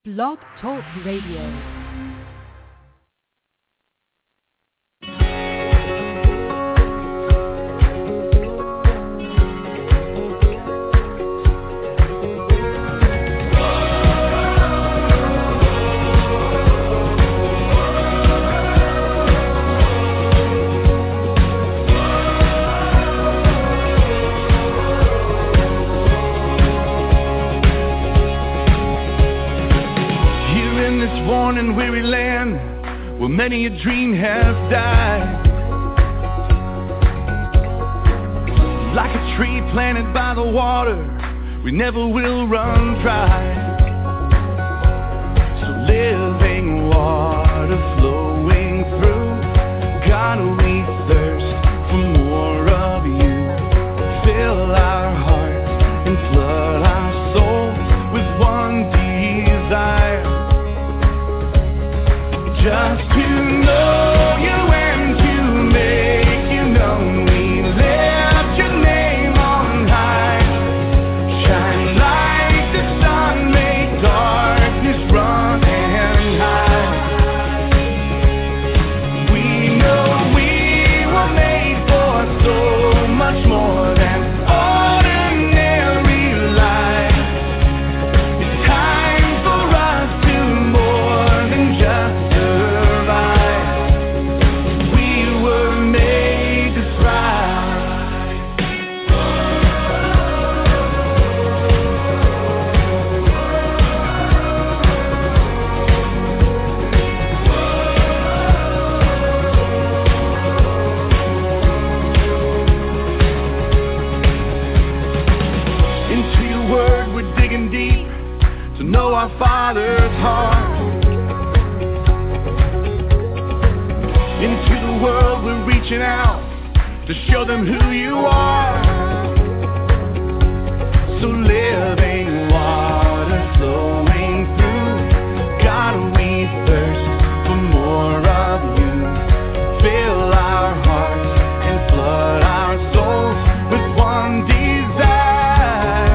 Blog Talk Radio. And weary land where many a dream has died, like a tree planted by the water, we never will run dry. So living water flowing through, God, we thirst for more of you. Fill our hearts and flood our souls with one desire, just to know you and to make you known. We lift your name on high. Shine like the sun, make darkness run and hide. We know we were made for so much more than ordinary life. It's time for us to more than just know our Father's heart. Into the world we're reaching out to show them who you are. So living water flowing through, God, we thirst for more of you. Fill our hearts and flood our souls with one desire,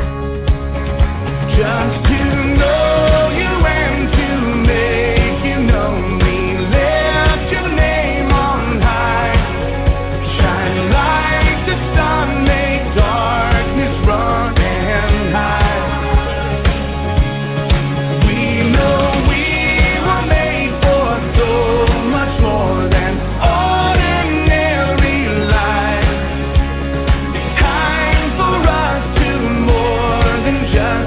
just to know you and to make you known. We lift your name on high. Shine like the sun, make darkness run and hide. We know we were made for so much more than ordinary life. It's time for us to more than just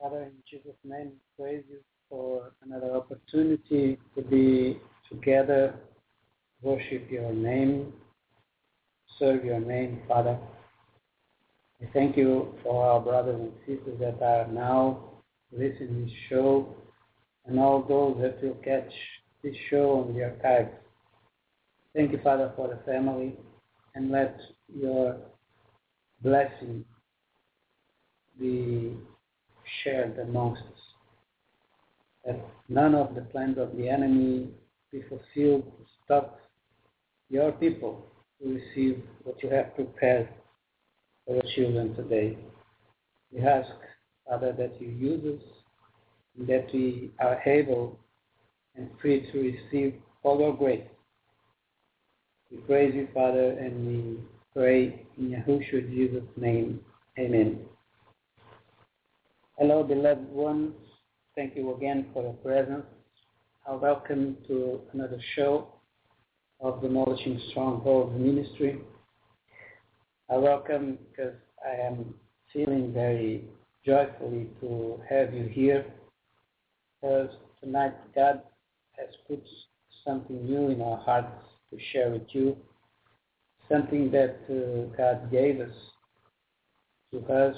Father, in Jesus' name, praise you for another opportunity to be together, worship your name, serve your name, Father. I thank you for our brothers and sisters that are now listening to this show and all those that will catch this show on the archives. Thank you, Father, for the family, and let your blessing be shared amongst us. That none of the plans of the enemy be fulfilled to stop your people to receive what you have prepared for your children today. We ask, Father, that you use us and that we are able and free to receive all your grace. We praise you, Father, and we pray in Yahushua Jesus' name. Amen. Hello, beloved ones. Thank you again for your presence. Welcome to another show of Demolishing Strongholds Ministry. I welcome because I am feeling very joyfully to have you here, because tonight God has put something new in our hearts to share with you, something that God gave us to us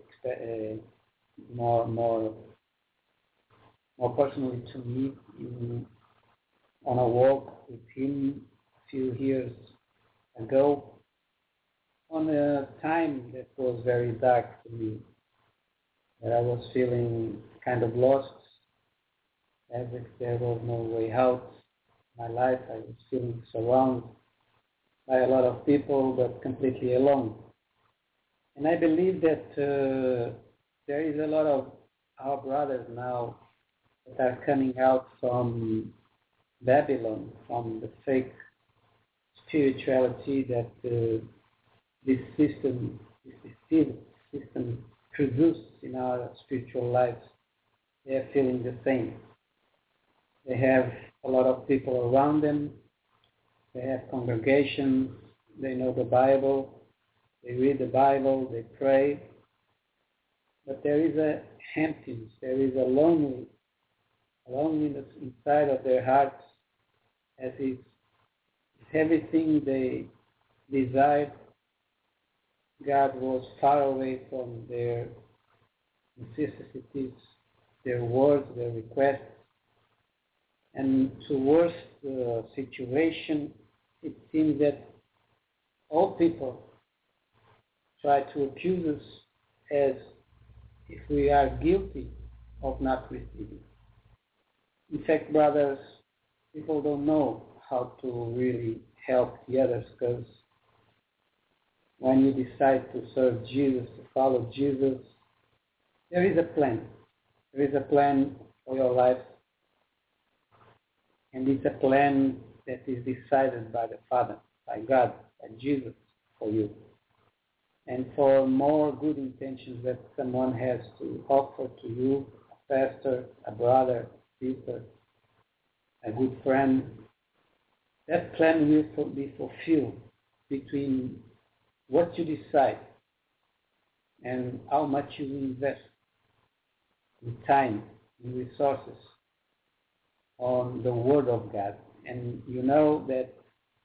more personally to me on a walk with Him a few years ago, on a time that was very dark to me, that I was feeling kind of lost, as if there was no way out. My life, I was feeling surrounded by a lot of people, but completely alone. And I believe that there is a lot of our brothers now that are coming out from Babylon, from the fake spirituality that this system produces in our spiritual lives. They are feeling the same. They have a lot of people around them. They have congregations. They know the Bible. They read the Bible. They pray. But there is a emptiness. There is a loneliness inside of their hearts, as if everything they desired, God was far away from their necessities, their words, their requests. And to worse the situation, it seems that all people try to accuse us as if we are guilty of not receiving. In fact, brothers, people don't know how to really help the others, because when you decide to serve Jesus, to follow Jesus, there is a plan. There is a plan for your life. And it's a plan that is decided by the Father, by God, by Jesus for you. And for more good intentions that someone has to offer to you, a pastor, a brother, sister, a good friend, that plan will be fulfilled between what you decide and how much you invest in time, in resources, on the Word of God. And you know that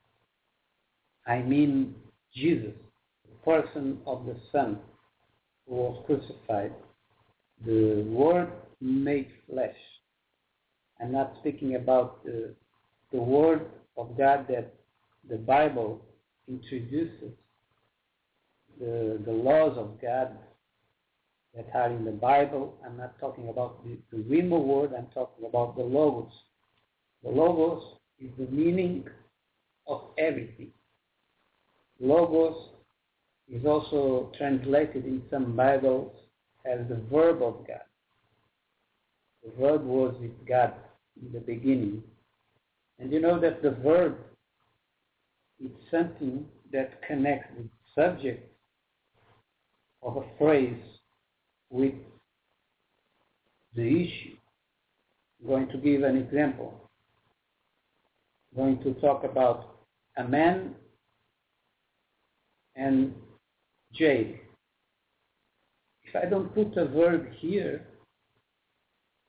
I mean Jesus, the person of the Son who was crucified, the Word made flesh. I'm not speaking about the Word of God that the Bible introduces, the laws of God that are in the Bible. I'm not talking about the Rhema word, I'm talking about the Logos. The Logos is the meaning of everything. Logos is also translated in some Bibles as the verb of God. The verb was with God in the beginning. And you know that the verb is something that connects the subject of a phrase with the issue. I'm going to give an example. I'm going to talk about a man and jail. If I don't put a verb here,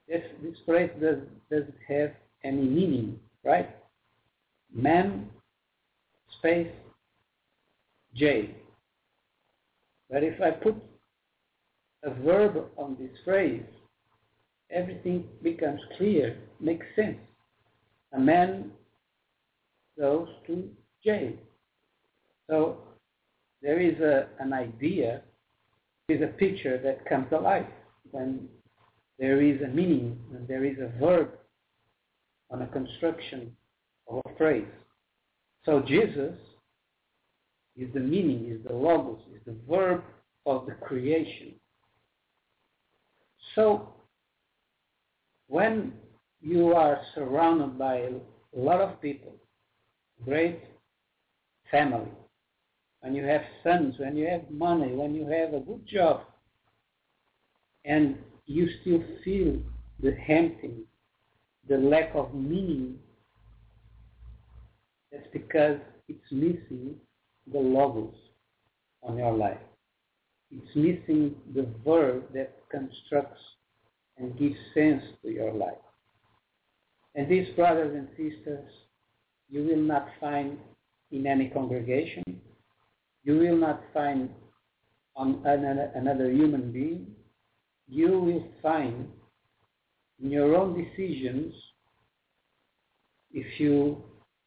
This phrase doesn't have any meaning, right? Man, space, J. But if I put a verb on this phrase, everything becomes clear, makes sense. A man goes to jail. So there is an idea, there is a picture that comes alive when there is a meaning, when there is a verb on a construction of a phrase. So Jesus is the meaning, is the logos, is the verb of the creation. So when you are surrounded by a lot of people, great family, when you have sons, when you have money, when you have a good job, and you still feel the emptiness, the lack of meaning, that's because it's missing the logos on your life. It's missing the verb that constructs and gives sense to your life. And these brothers and sisters, you will not find in any congregation. You will not find on another human being. You will find in your own decisions if you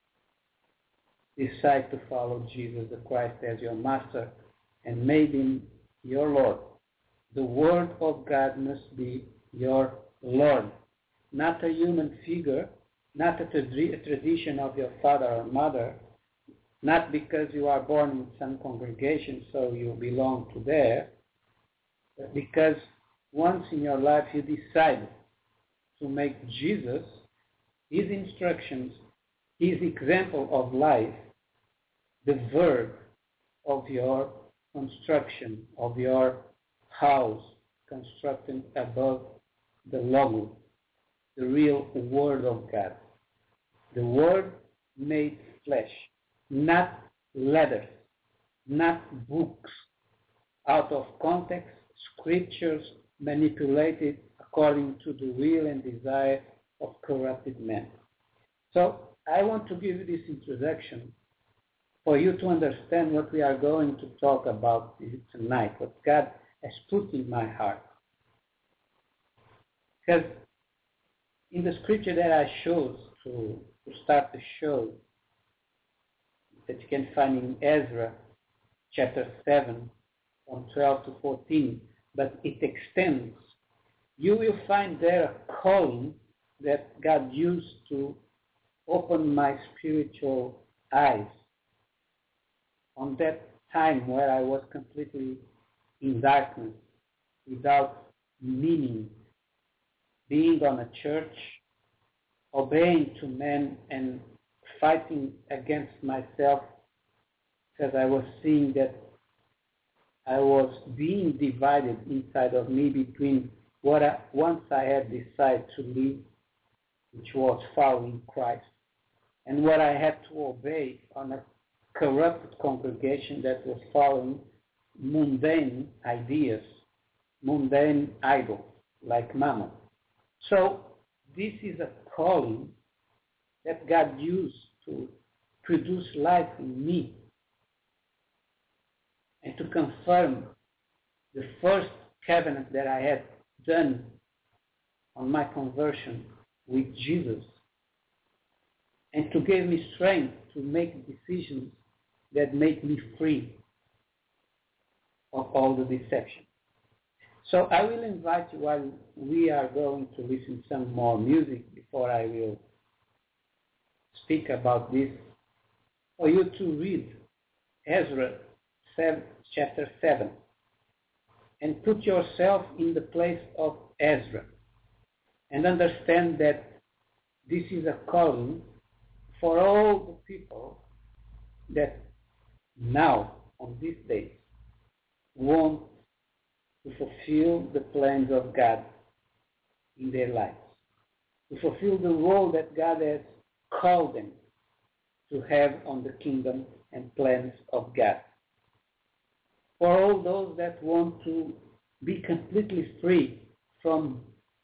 decide to follow Jesus the Christ as your master and made him your Lord. The Word of God must be your Lord, not a human figure, not a tradition of your father or mother, not because you are born in some congregation so you belong to there, but because once in your life you decide to make Jesus, his instructions, his example of life, the verb of your construction, of your house, constructed above the Logos, the real Word of God. The Word made flesh, not letters, not books, out of context, scriptures manipulated according to the will and desire of corrupted men. So I want to give you this introduction for you to understand what we are going to talk about tonight, what God has put in my heart. Because in the scripture that I chose to start the show, that you can find in Ezra chapter 7 from 12 to 14, but it extends, you will find there a calling that God used to open my spiritual eyes on that time where I was completely in darkness, without meaning, being on a church, obeying to men and fighting against myself, because I was seeing that I was being divided inside of me between what once I had decided to live, which was following Christ, and what I had to obey on a corrupted congregation that was following mundane ideas, mundane idols like Mammon. So this is a calling that God used to produce life in me and to confirm the first covenant that I had done on my conversion with Jesus, and to give me strength to make decisions that make me free of all the deception. So I will invite you, while we are going to listen to some more music before I will speak about this, for you to read Ezra chapter 7 and put yourself in the place of Ezra and understand that this is a calling for all the people that now, on these days, want to fulfill the plans of God in their lives, to fulfill the role that God has called them to have on the kingdom and plans of God. For all those that want to be completely free from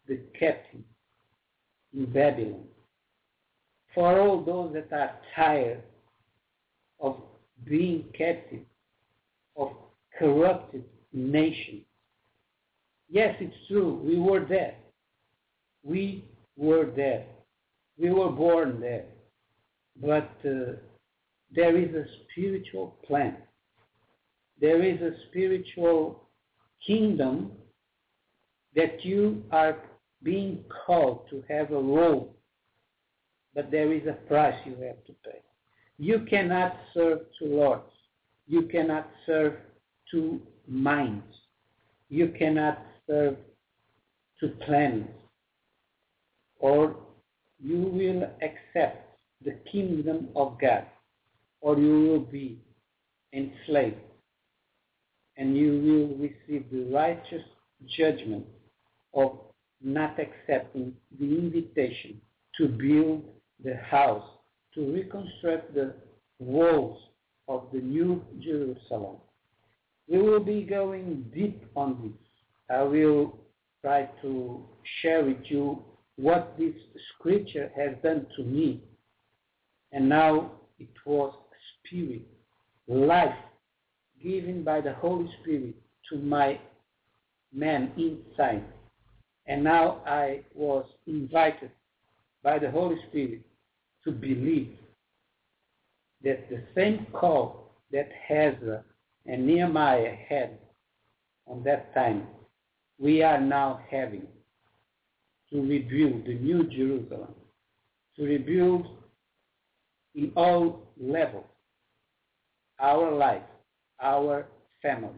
the captive in Babylon, for all those that are tired of being captive of corrupted nations. Yes, it's true, we were there. We were there. We were born there. But there is a spiritual plan. There is a spiritual kingdom that you are being called to have a role, but there is a price you have to pay. You cannot serve two lords. You cannot serve two minds. You cannot serve two plans. Or you will accept the kingdom of God, or you will be enslaved, and you will receive the righteous judgment of not accepting the invitation to build the house, to reconstruct the walls of the New Jerusalem. We will be going deep on this. I will try to share with you what this scripture has done to me. And now it was spirit, life given by the Holy Spirit to my man inside. And now I was invited by the Holy Spirit to believe that the same call that Ezra and Nehemiah had on that time, we are now having to rebuild the New Jerusalem, to rebuild in all levels our life, our families,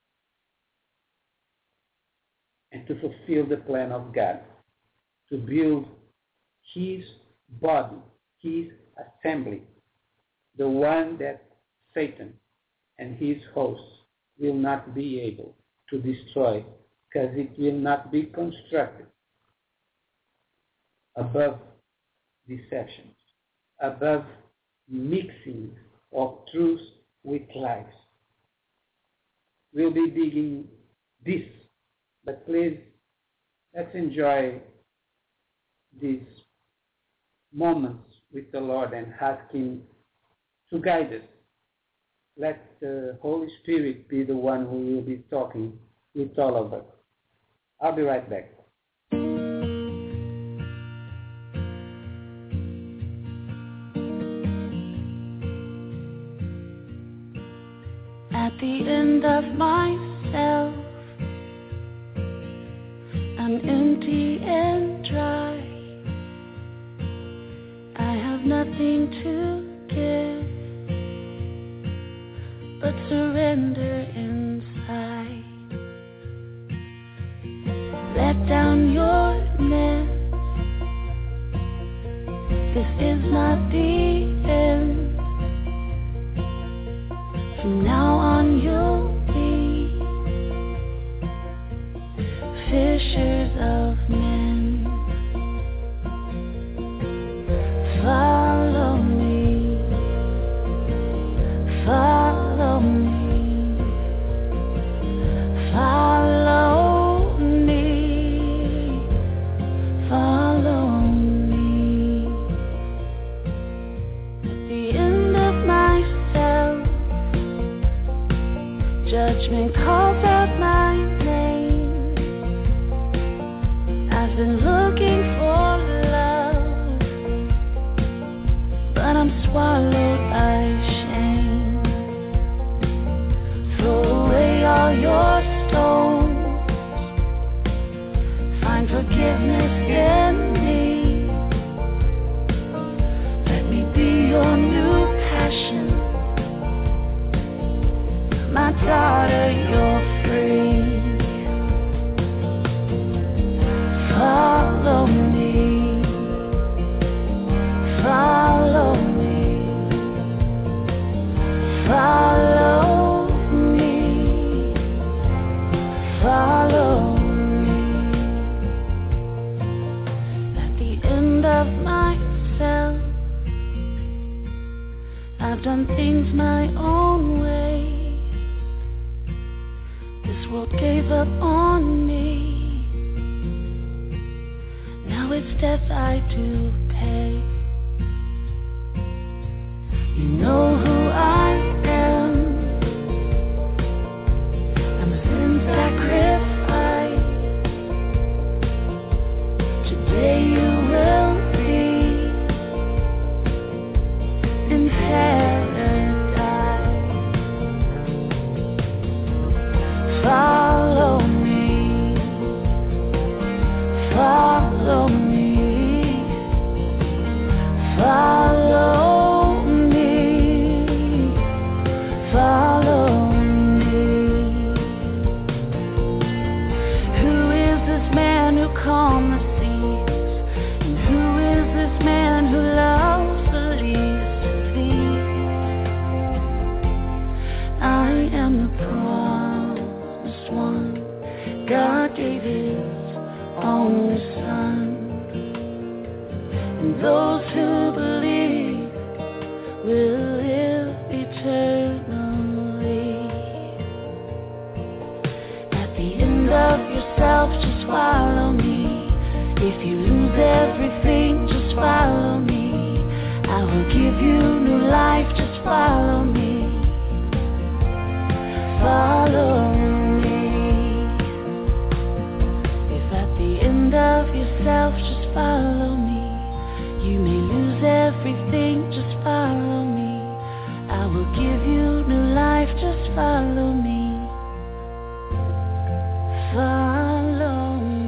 and to fulfill the plan of God, to build His body, His assembly, the one that Satan and his hosts will not be able to destroy, because it will not be constructed above deceptions, above mixing of truth with lies. We'll be digging this, but please, let's enjoy these moments with the Lord and ask Him to guide us. Let the Holy Spirit be the one who will be talking with all of us. I'll be right back. At the end of myself, I'm empty and dry. I have nothing to give but surrender inside. Let down your nets. This is not the end. From now on you'll be fishers of men. Follow me, follow me, follow me, follow me. At the end of myself, judgment calls out my name. I've been looking for love, but I'm swallowed by shame. Throw away all your stones, find forgiveness in me. Let me be your new passion. My daughter, you're free. Follow me, follow me, follow me, follow me. At the end of myself, I've done things my own way. This world gave up on me. I to pay. You know who I am. I'm a sin sacrifice. Today you will be in paradise. Follow me, follow me, follow me, follow me. Who is this man who calmed the seas? And who is this man who loves the least of these? I am the promised one. God gave his only Son, and those who believe will live eternally. At the end of yourself, just follow me. If you lose everything, just follow me. I will give you new life, just follow me. Follow me. If at the end of yourself, just follow me. You may lose everything, just follow me. I will give you new life, just follow me. Follow me.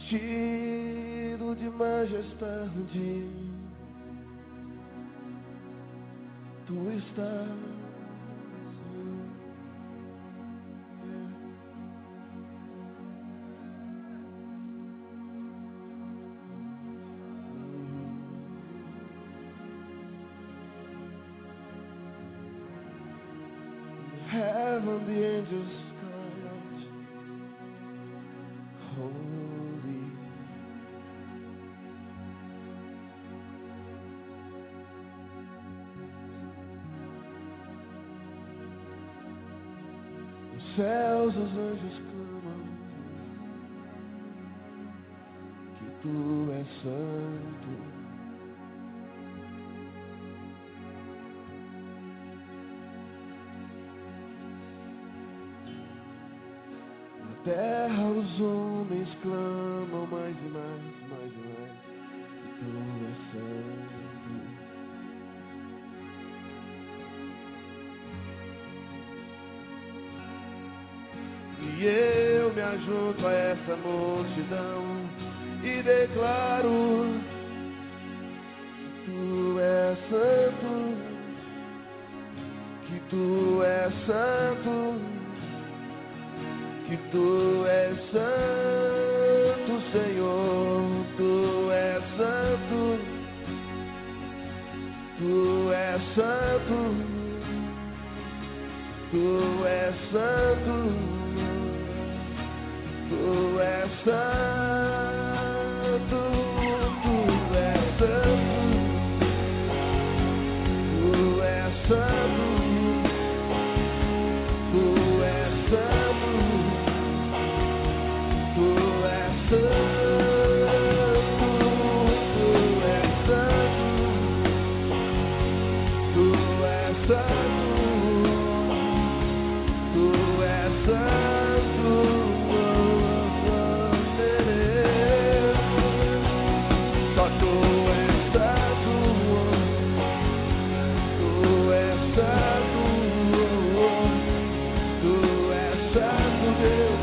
vestido de majestade, tu estás. Heaven, the angels cry out, holy. Nos céus os anjos clamam que tu és santo. Terra os homens clamam mais e mais, mais e mais, tu és santo. E eu me ajunto a essa multidão e declaro que tu és santo, que tu és santo, que tu és santo, Senhor, tu és santo, tu és santo, tu és santo, tu és santo, tu és santo, tu és santo, tu és santo. Tu és santo, tu és santo, tu és santo, tu és santo, só tu és santo, tu és santo, tu és santo, Deus.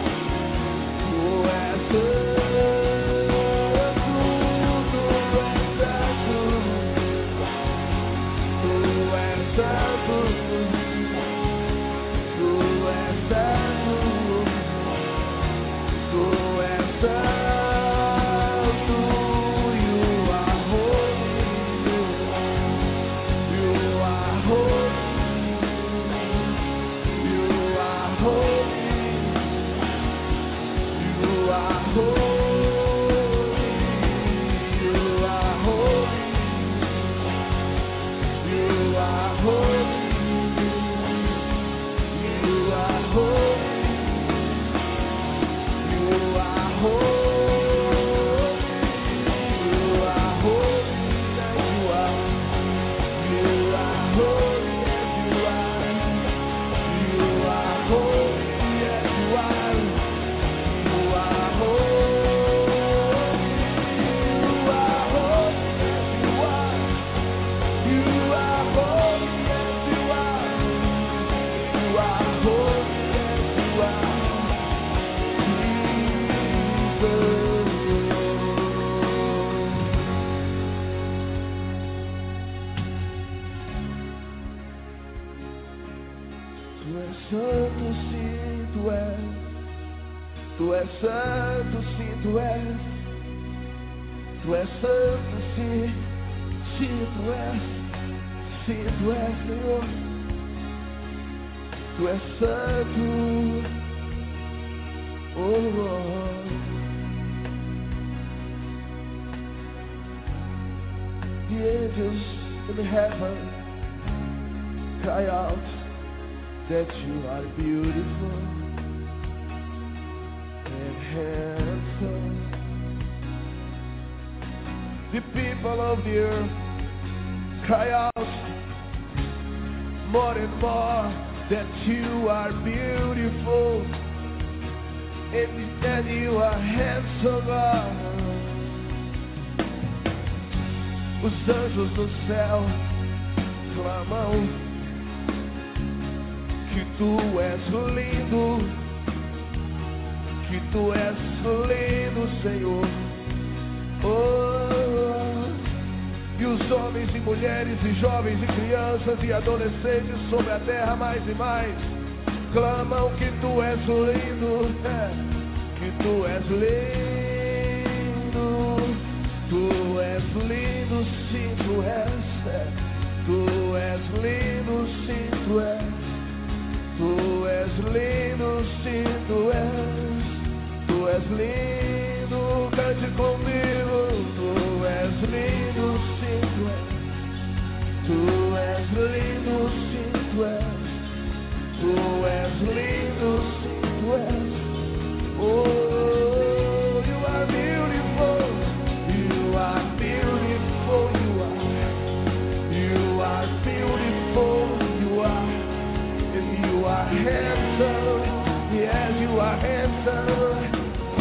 Tu és santo, sim, tu és. Tu és santo, sim, sim, tu és. Sim, tu és, Senhor. Tu és santo, oh Lord. The angels in heaven cry out that you are beautiful and handsome. The people of the earth cry out more and more that you are beautiful and you are handsome, God. Os anjos do céu clamam que tu és lindo, que tu és lindo, Senhor. Oh, e os homens e mulheres e jovens e crianças e adolescentes sobre a terra mais e mais clamam que tu és lindo, que tu és lindo. Tu és lindo, sim, tu és. Tu és lindo, sim, tu és. Tu és lindo, sim, tu és. Tu és lindo, cante comigo. Tu és lindo, sim, tu és. Tu és lindo, sim, tu és. Tu és lindo, sim, tu és. Oh, you are beautiful. You are beautiful, you are. You are beautiful, you are. And you are handsome. Yes, you are handsome.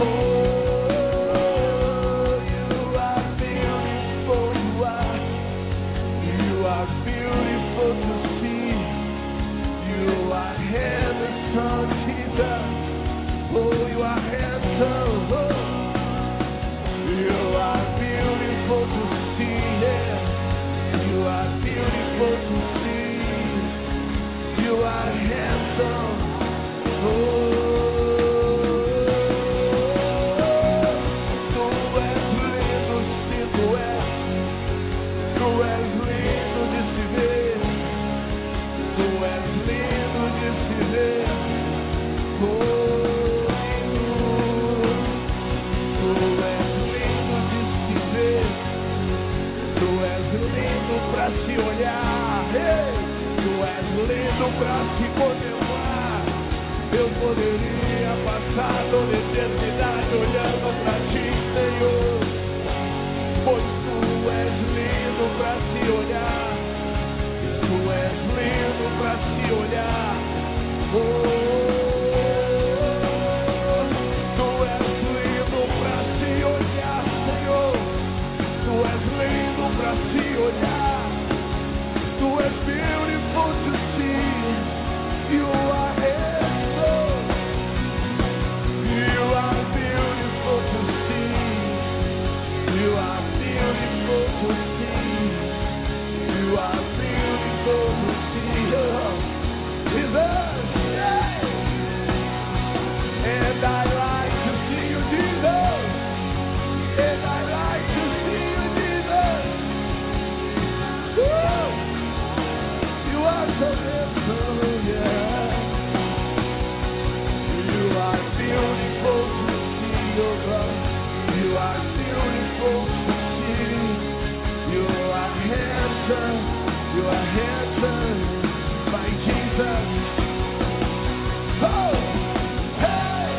Pra se contemplar, eu poderia passar toda a eternidade olhando pra ti, Senhor, pois tu és lindo pra se olhar, tu és lindo pra se olhar, tu és lindo pra se olhar, Senhor, tu és lindo pra se olhar, tu és beautiful to see. You are handsome. You are beautiful to see. You are beautiful to see. You are beautiful to see. Jesus, yeah. And I like to see you, Jesus. And I like to see you, Jesus. Woo! You are so handsome, yeah. Beautiful to see, oh God. You are beautiful to see. You are handsome. You are handsome, my Jesus. Oh, hey.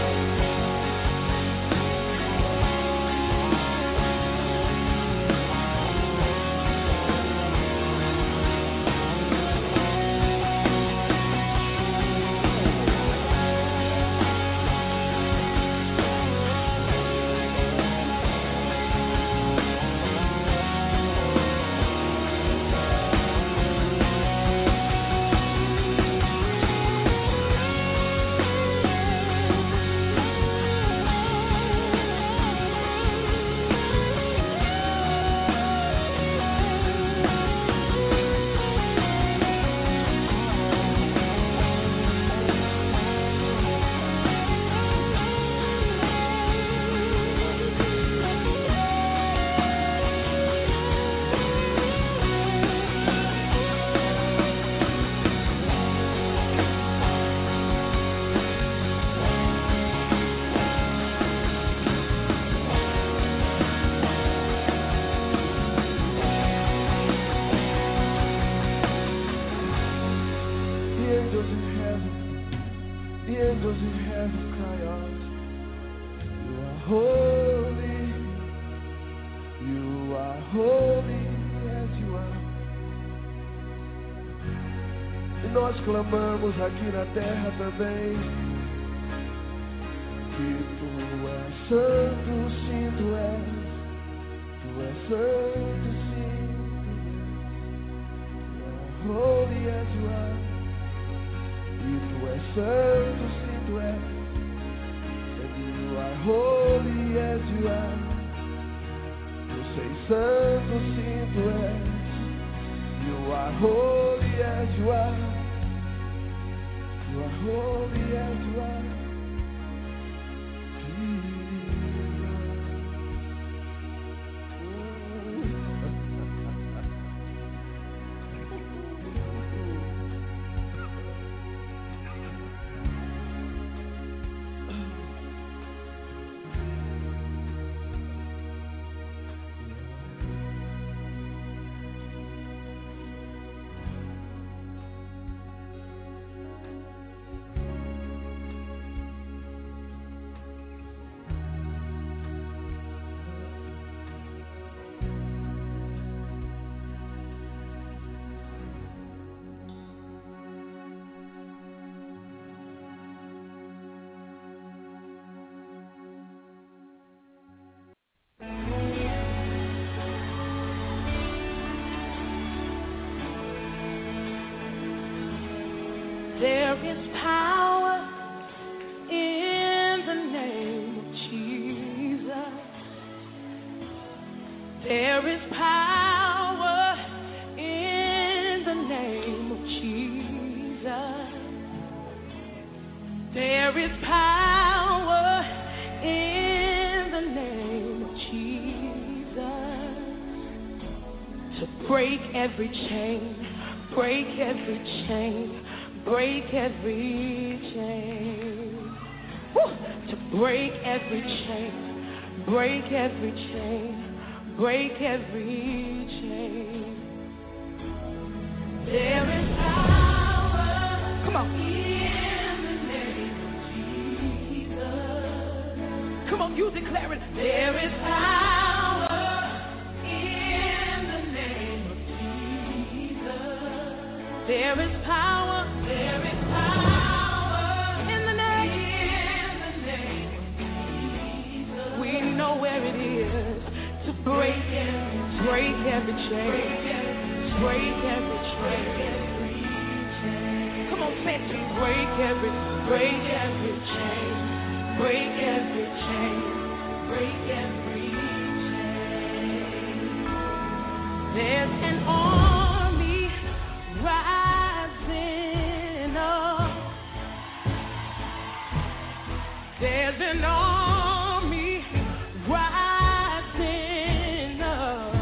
Angels in heaven cry out, you are holy, you are holy as you are. E nós clamamos aqui na terra também, que tu és santo, sim, tu és santo, sim, you are holy as you are. E tu és santo, sim, tu és. And Say santo sim tu és. You are holy as you are. You are holy as you are. There is power in the name of Jesus. There is power in the name of Jesus. There is power in the name of Jesus to break every chain, break every chain. Break every chain. Woo! To break every chain. Break every chain. Break every chain. There is power. Come on. In the name of Jesus. Come on, you declare it. There is power in the name of Jesus. There is power. There is power in the name of Jesus. We know where it is to break every chain. Break every chain. Come on, say it. Break every chain. Break every chain. Break every chain. There's an army rising up. There's an army rising up.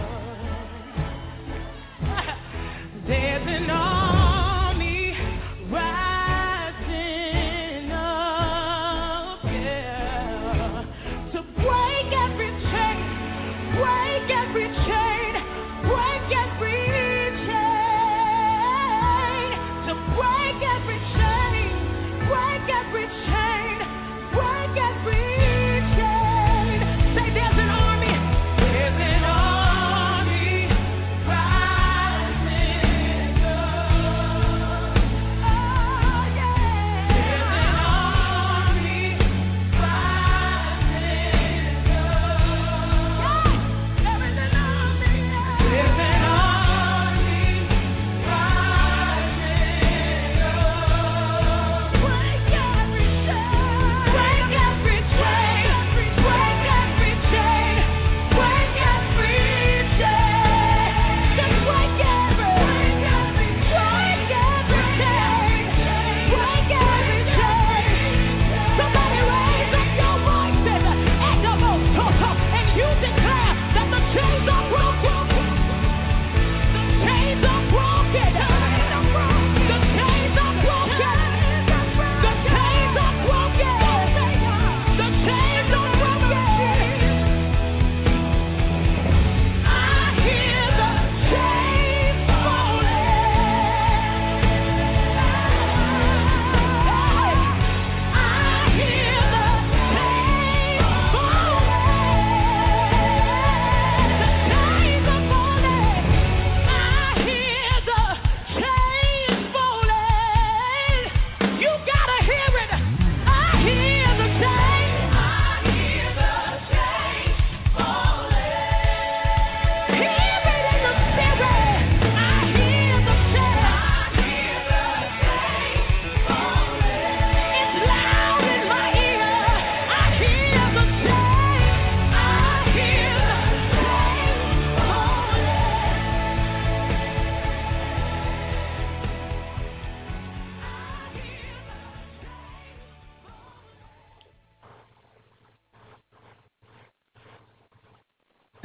There's an army rising up, yeah, to break every chain, break every chain, break every chain, to break every chain, break every chain, break every chain. Say there's an army rising up. Oh yeah. There's an army rising up. Yeah. There is an army.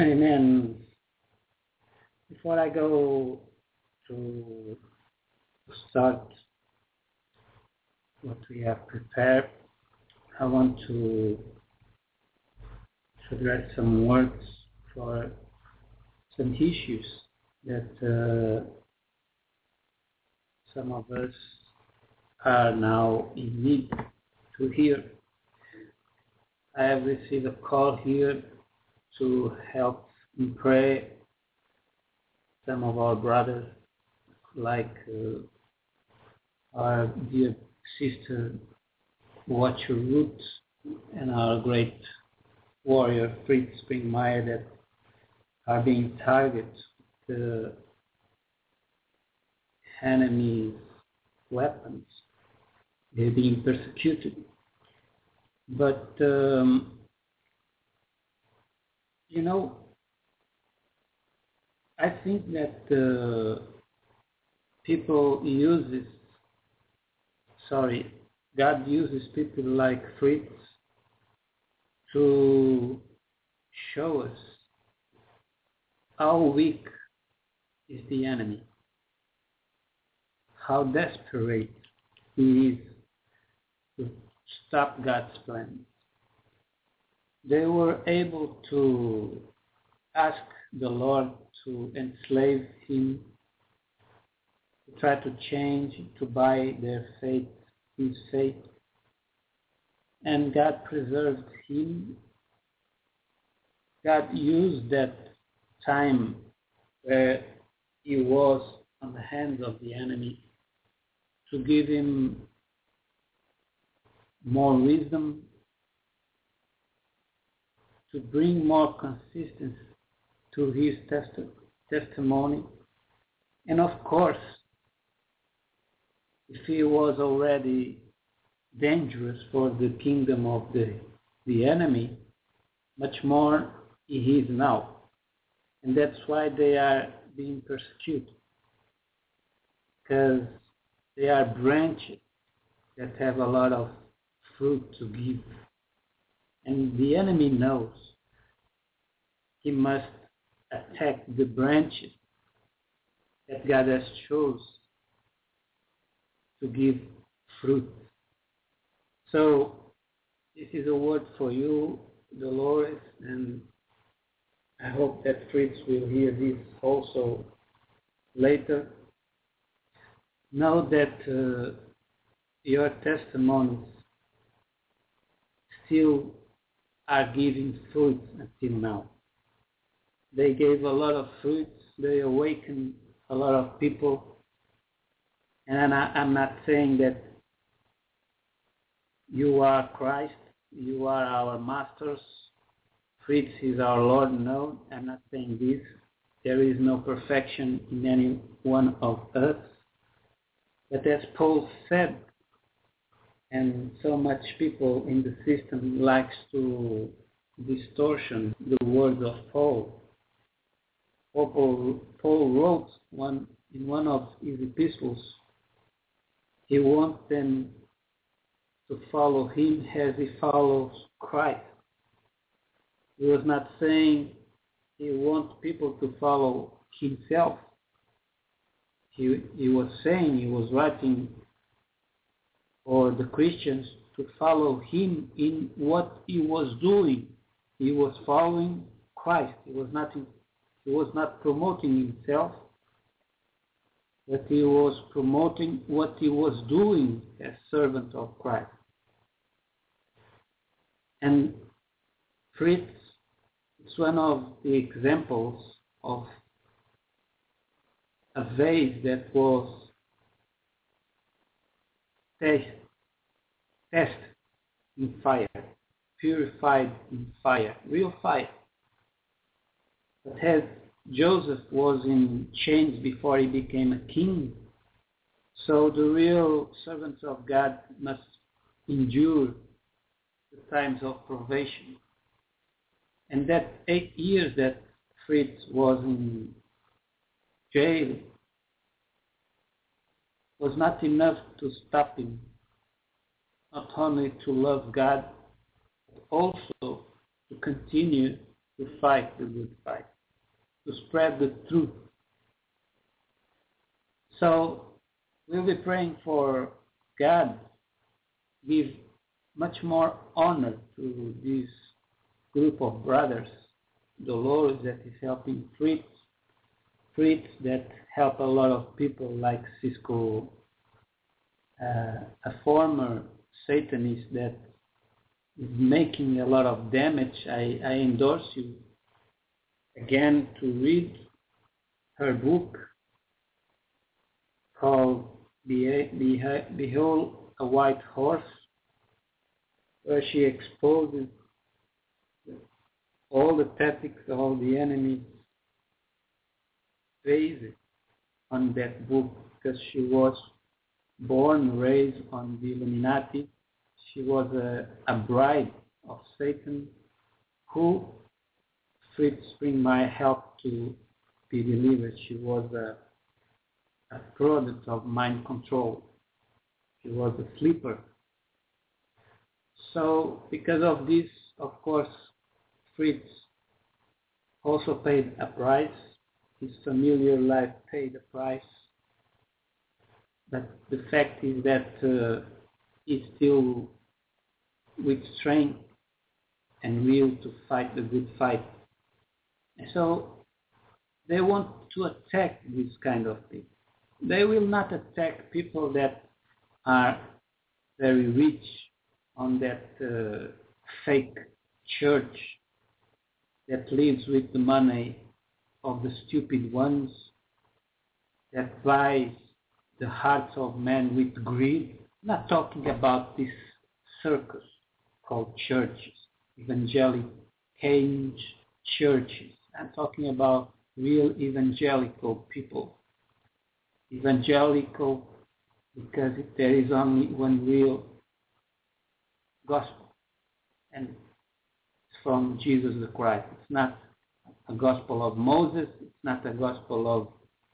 Amen. Before I go to start what we have prepared, I want to address some words for some issues that some of us are now in need to hear. I have received a call here to help and pray some of our brothers, like our dear sister Watcher Root and our great warrior Fritz Springmeier, that are being targeted with the enemy's weapons. They're being persecuted. But, I think that God uses people like Fritz to show us how weak is the enemy, how desperate he is to stop God's plan. They were able to ask the Lord to enslave him, to try to change, to buy their fate, his fate. And God preserved him. God used that time where he was on the hands of the enemy to give him more wisdom, to bring more consistency to his testimony. And of course, if he was already dangerous for the kingdom of the enemy, much more he is now. And that's why they are being persecuted, because they are branches that have a lot of fruit to give. And the enemy knows he must attack the branches that God has chosen to give fruit. So this is a word for you, Dolores, and I hope that Fritz will hear this also later. Know that your testimonies still are giving fruit until now. They gave a lot of fruits. They awakened a lot of people. And I'm not saying that you are Christ, you are our masters, Fritz is our Lord. No, I'm not saying this. There is no perfection in any one of us. But as Paul said, and so much people in the system likes to distortion the words of Paul. Paul wrote in one of his epistles, he wants them to follow him as he follows Christ. He was not saying he wants people to follow himself. He was saying, he was writing for the Christians to follow him in what he was doing. He was following Christ. He was not promoting himself, but he was promoting what he was doing as servant of Christ. And Fritz is one of the examples of a vase that was tested in fire, purified in fire, real fire. But as Joseph was in chains before he became a king, so the real servants of God must endure the times of probation. And that 8 years that Fritz was in jail was not enough to stop him, not only to love God, but also to continue to fight the good fight, to spread the truth. So we'll be praying for God give much more honor to this group of brothers, Dolores that is helping Fritz that help a lot of people like Cisco, a former Satanist that is making a lot of damage. I endorse you again to read her book called Behold a White Horse, where she exposes all the tactics all the enemy based on that book, because she was born, raised on the Illuminati. She was a bride of Satan who Fritz Springmeier helped to be delivered. She was a product of mind control. She was a sleeper. So because of this, of course, Fritz also paid a price. His familiar life paid a price. But the fact is that he's still with strength and will to fight the good fight. And so they want to attack this kind of people. They will not attack people that are very rich on that fake church that lives with the money of the stupid ones, that buys the hearts of men with greed. I'm not talking about this circus called churches, evangelical churches. I'm talking about real evangelical people. Evangelical because there is only one real gospel, and it's from Jesus the Christ. It's not a gospel of Moses. It's not a gospel of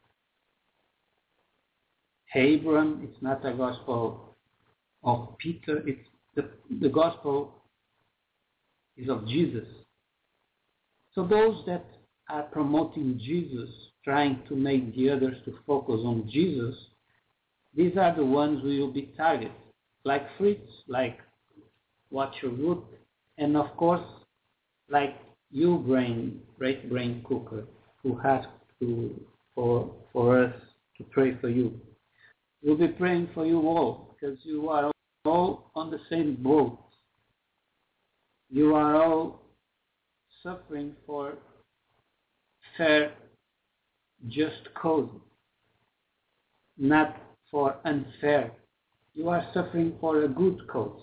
Abraham. It's not a gospel of Peter. It's the gospel is of Jesus. So those that are promoting Jesus, trying to make the others to focus on Jesus, these are the ones who will be targeted, like Fritz, like Watcher Wood, and of course, like you, great brain cooker, who asked for us to pray for you. We'll be praying for you all, because you are all on the same boat. You are all suffering for fair, just cause, not for unfair. You are suffering for a good cause.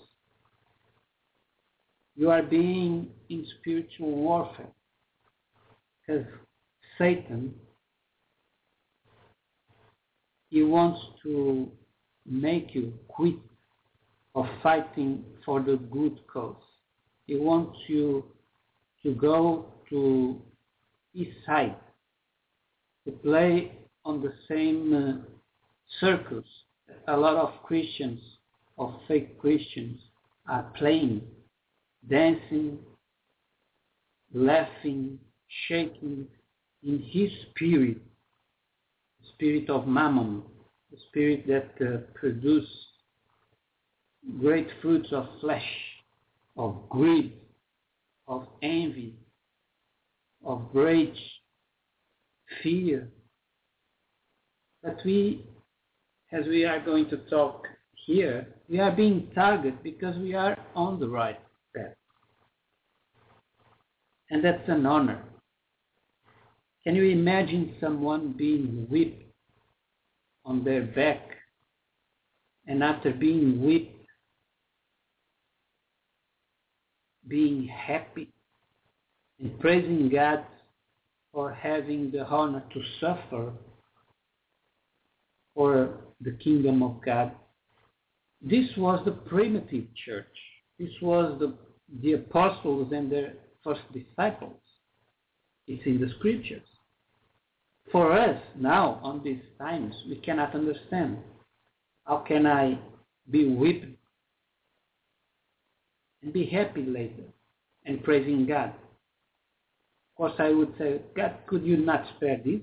You are being in spiritual warfare, because Satan, he wants to make you quit of fighting for the good cause. He wants you to go to his side, to play on the same circles a lot of Christians, of fake Christians, are playing, dancing, laughing, shaking in his spirit, the spirit of Mammon, the spirit that produces great fruits of flesh, of greed, of envy, of rage, fear. But as we are going to talk here, we are being targeted because we are on the right path. And that's an honor. Can you imagine someone being whipped on their back, and after being whipped, being happy and praising God for having the honor to suffer for the kingdom of God? This was the primitive church. This was the apostles and their first disciples. It's in the scriptures. For us now, on these times, we cannot understand. How can I be whipped and be happy later and praising God? course, I would say, God, could you not spare this?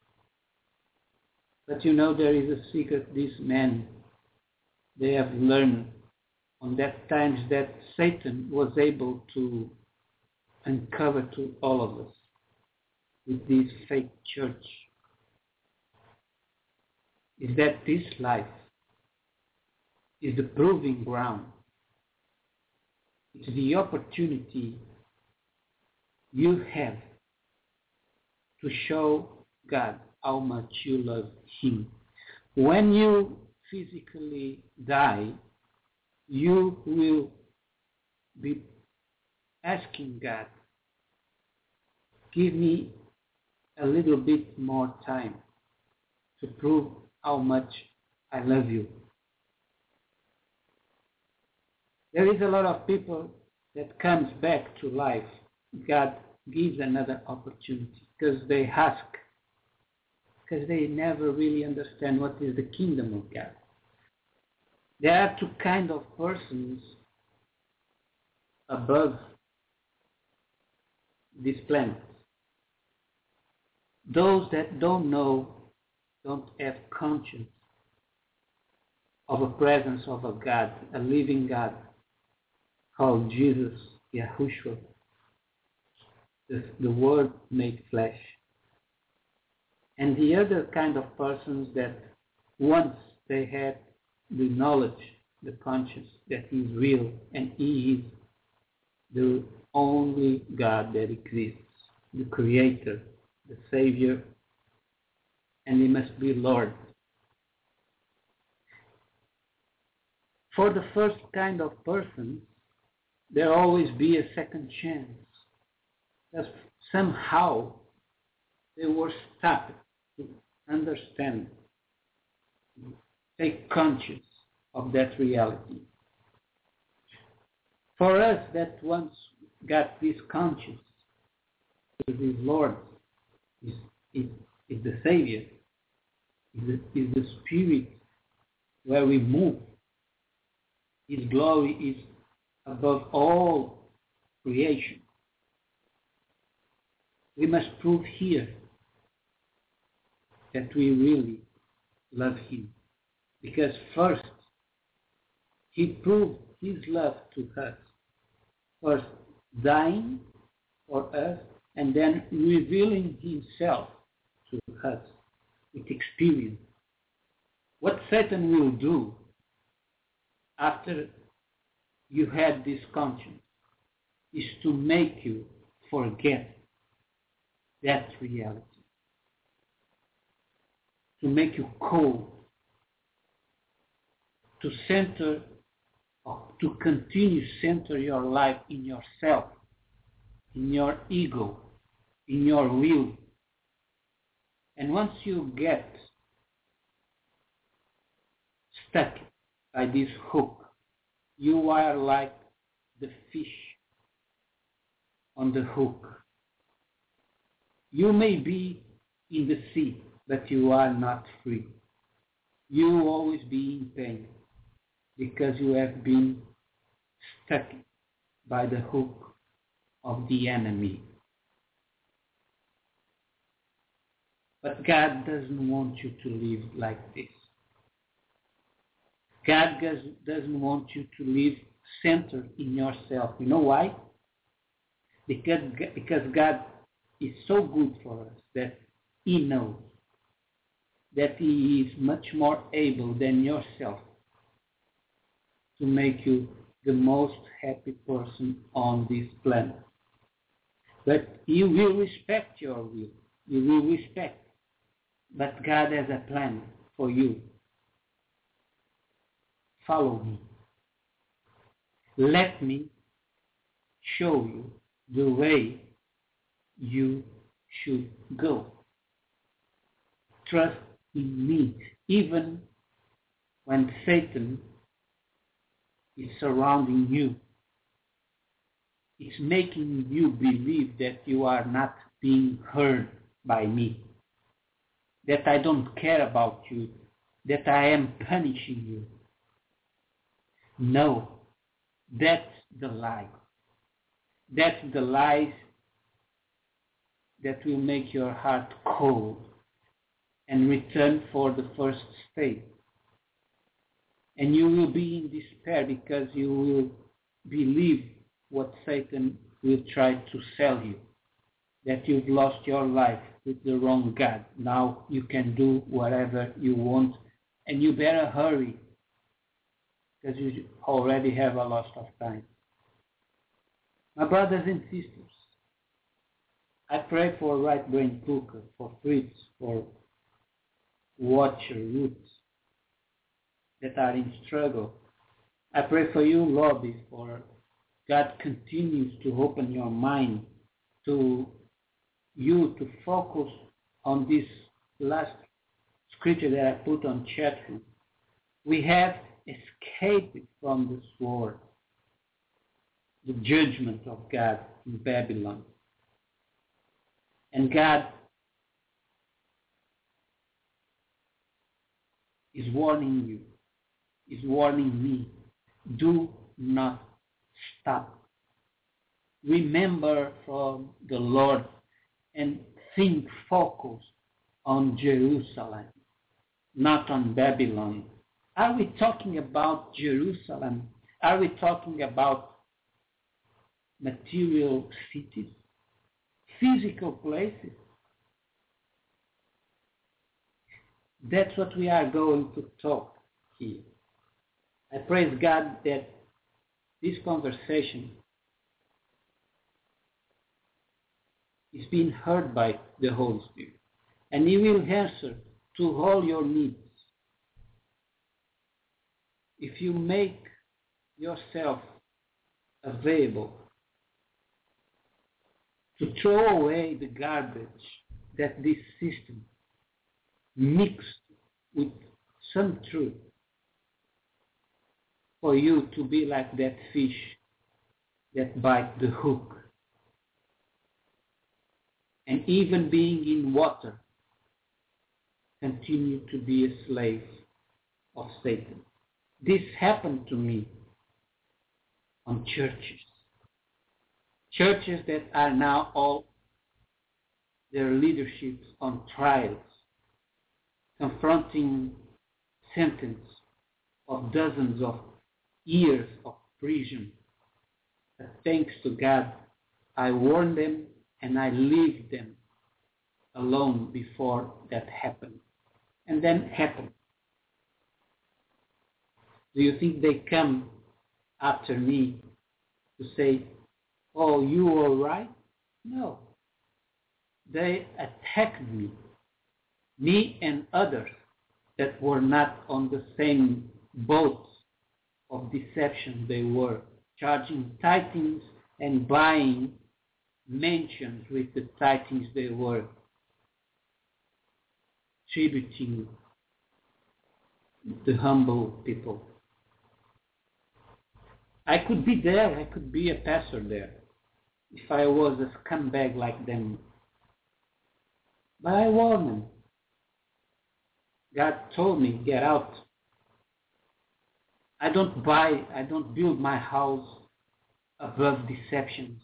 But there is a secret. These men, they have learned on that times that Satan was able to uncover to all of us with this fake church. Is that this life is the proving ground. It's the opportunity you have to show God how much you love Him. When you physically die, you will be asking God, give me a little bit more time to prove how much I love you. There is a lot of people that comes back to life. God gives another opportunity because they ask, because they never really understand what is the kingdom of God. There are two kinds of persons above this planet. Those that don't have conscience of a presence of a God, a living God called Jesus, Yahushua, the Word made flesh. And the other kind of persons that once they had the knowledge, the conscience that He is real and He is the only God that exists, the Creator, the Savior, and He must be Lord. For the first kind of person, there will always be a second chance. Because somehow they were stuck to understand, take conscious of that reality. For us that once got this conscious, is Lord, is the Savior, is the Spirit where we move. His glory is above all creation. We must prove here that we really love Him. Because first, He proved His love to us. First, dying for us, and then revealing Himself to us with experience. What Satan will do after you had this conscience is to make you forget that reality, to make you cold, to center, to continue center your life in yourself, in your ego, in your will. And once you get stuck by this hook, you are like the fish on the hook. You may be in the sea, but you are not free. You will always be in pain because you have been stuck by the hook of the enemy. But God doesn't want you to live like this. God doesn't want you to live centered in yourself. You know why? Because God is so good for us that He knows that He is much more able than yourself to make you the most happy person on this planet. But He will respect your will. He will respect. But God has a plan for you. Follow me. Let me show you the way you should go. Trust in me, even when Satan is surrounding you. It's making you believe that you are not being heard by me, that I don't care about you, that I am punishing you. No, that's the lie. That's the lies that will make your heart cold and return for the first state. And you will be in despair because you will believe what Satan will try to sell you, that you've lost your life with the wrong God. Now you can do whatever you want, and you better hurry because you already have a lot of time. My brothers and sisters, I pray for Right Brain Cooker, for Fritz, for Watcher, Roots, that are in struggle. I pray for you, Lobby, for God continues to open your mind to you to focus on this last scripture that I put on chat room. We have escaped from the sword, the judgment of God in Babylon. And God is warning you, is warning me, do not stop. Remember from the Lord and think focus on Jerusalem, not on Babylon. Are we talking about Jerusalem? Are we talking about material cities, physical places? That's what we are going to talk here. I praise God that this conversation is being heard by the Holy Spirit, and He will answer to all your needs. If you make yourself available to throw away the garbage that this system mixed with some truth, for you to be like that fish that bites the hook, and even being in water, continue to be a slave of Satan. This happened to me on churches that are now all their leaderships on trials, confronting sentence of dozens of years of prison. But thanks to God, I warned them and I leave them alone before that happened. And then happened. Do you think they come after me to say, oh, you all right? No. They attacked me and others that were not on the same boat of deception they were, charging tithes and buying mansions with the tithes they were tributing the humble people. I could be there, I could be a pastor there, if I was a scumbag like them. But I warned them. God told me, get out. I don't build my house above deceptions.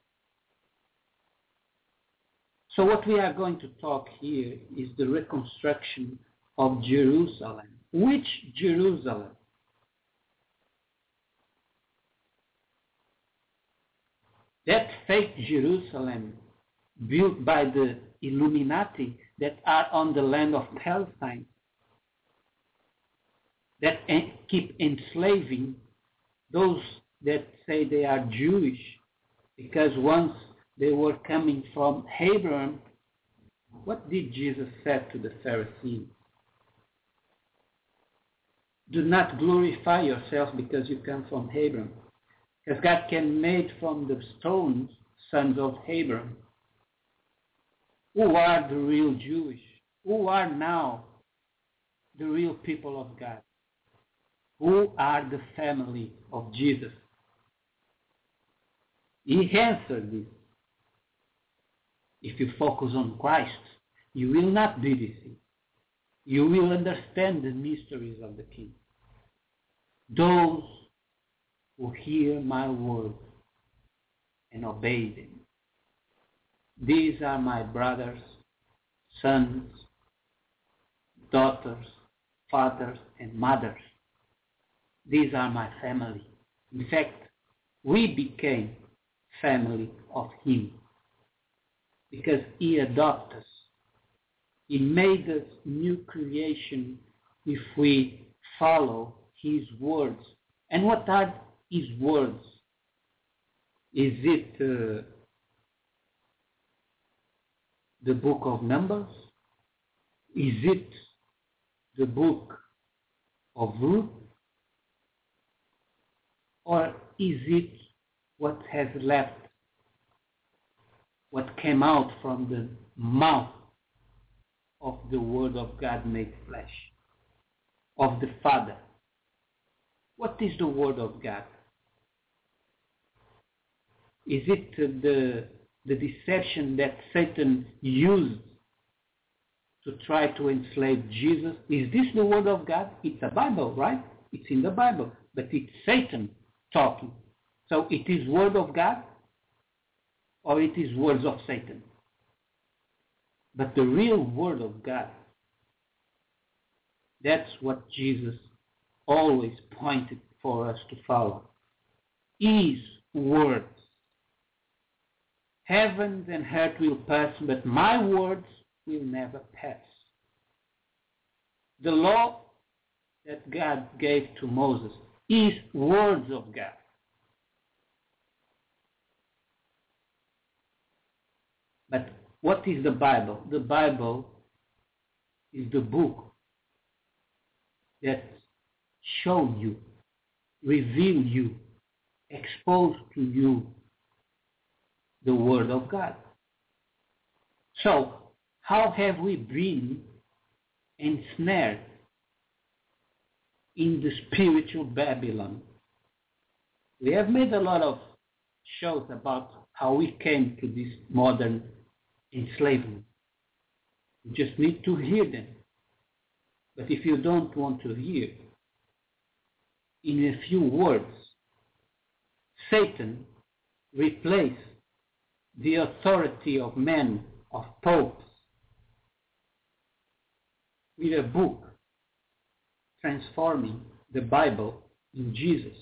So what we are going to talk here is the reconstruction of Jerusalem. Which Jerusalem? That fake Jerusalem built by the Illuminati that are on the land of Palestine, that keep enslaving those that say they are Jewish, because once they were coming from Hebron, what did Jesus say to the Pharisees? Do not glorify yourselves because you come from Hebron, because God can make from the stones sons of Hebron. Who are the real Jewish? Who are now the real people of God? Who are the family of Jesus? He answered this. If you focus on Christ, you will not be deceived. You will understand the mysteries of the King. Those who hear my word and obey them. These are my brothers, sons, daughters, fathers, and mothers. These are my family. In fact, we became family of Him because He adopted us. He made us new creation if we follow His words. And what are His words? Is it the book of Numbers? Is it the book of Ruth? Or is it what has left, what came out from the mouth of the Word of God made flesh, of the Father? What is the Word of God? Is it the deception that Satan used to try to enslave Jesus? Is this the Word of God? It's the Bible, right? It's in the Bible, but it's Satan talking. So it is Word of God or it is words of Satan. But the real Word of God, that's what Jesus always pointed for us to follow. His words. Heavens and earth will pass, but my words will never pass. The law that God gave to Moses is words of God. But what is the Bible? The Bible is the book that shows you, reveals you, exposes to you the Word of God. So, how have we been ensnared in the spiritual Babylon? We have made a lot of shows about how we came to this modern enslavement. You just need to hear them. But if you don't want to hear, in a few words, Satan replaced the authority of men, of popes, with a book transforming the Bible in Jesus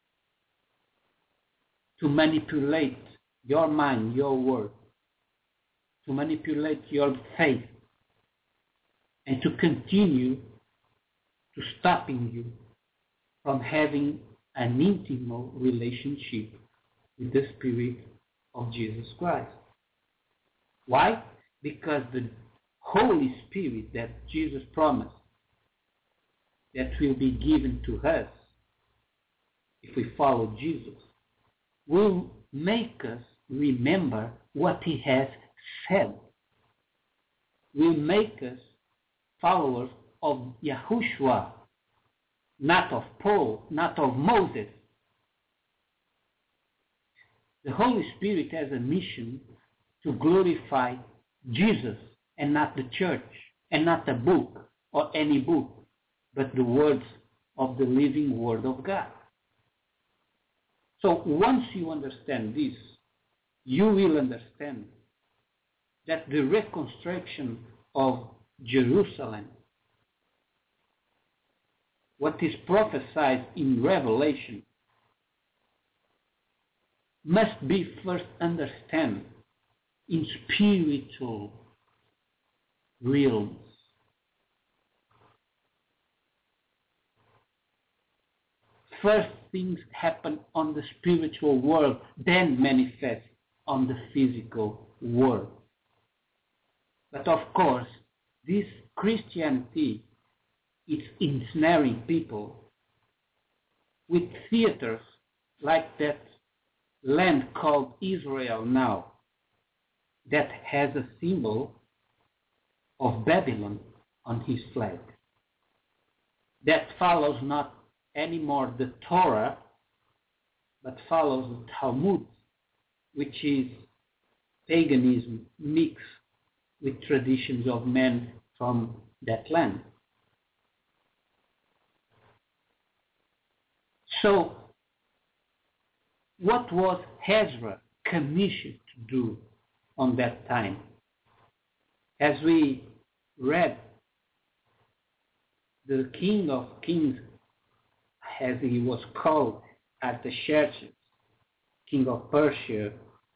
to manipulate your mind, your word, to manipulate your faith, and to continue to stopping you from having an intimate relationship with the Spirit of Jesus Christ. Why? Because the Holy Spirit that Jesus promised that will be given to us if we follow Jesus will make us remember what He has said. Will make us followers of Yahushua, not of Paul, not of Moses. The Holy Spirit has a mission to glorify Jesus and not the church, and not a book or any book, but the words of the living Word of God. So once you understand this, you will understand that the reconstruction of Jerusalem, what is prophesied in Revelation, must be first understood in spiritual realms. First things happen on the spiritual world, then manifest on the physical world. But of course, this Christianity is ensnaring people with theaters like that land called Israel now, that has a symbol of Babylon on his flag, that follows not anymore the Torah, but follows the Talmud, which is paganism mixed with traditions of men from that land. So, what was Ezra commissioned to do? on that time. As we read, the King of Kings, as he was called at the churches, King of Persia,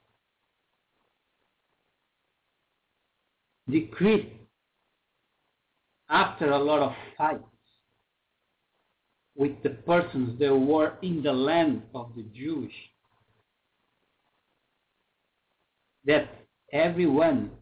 decreed, after a lot of fights with the persons that were in the land of the Jewish, that everyone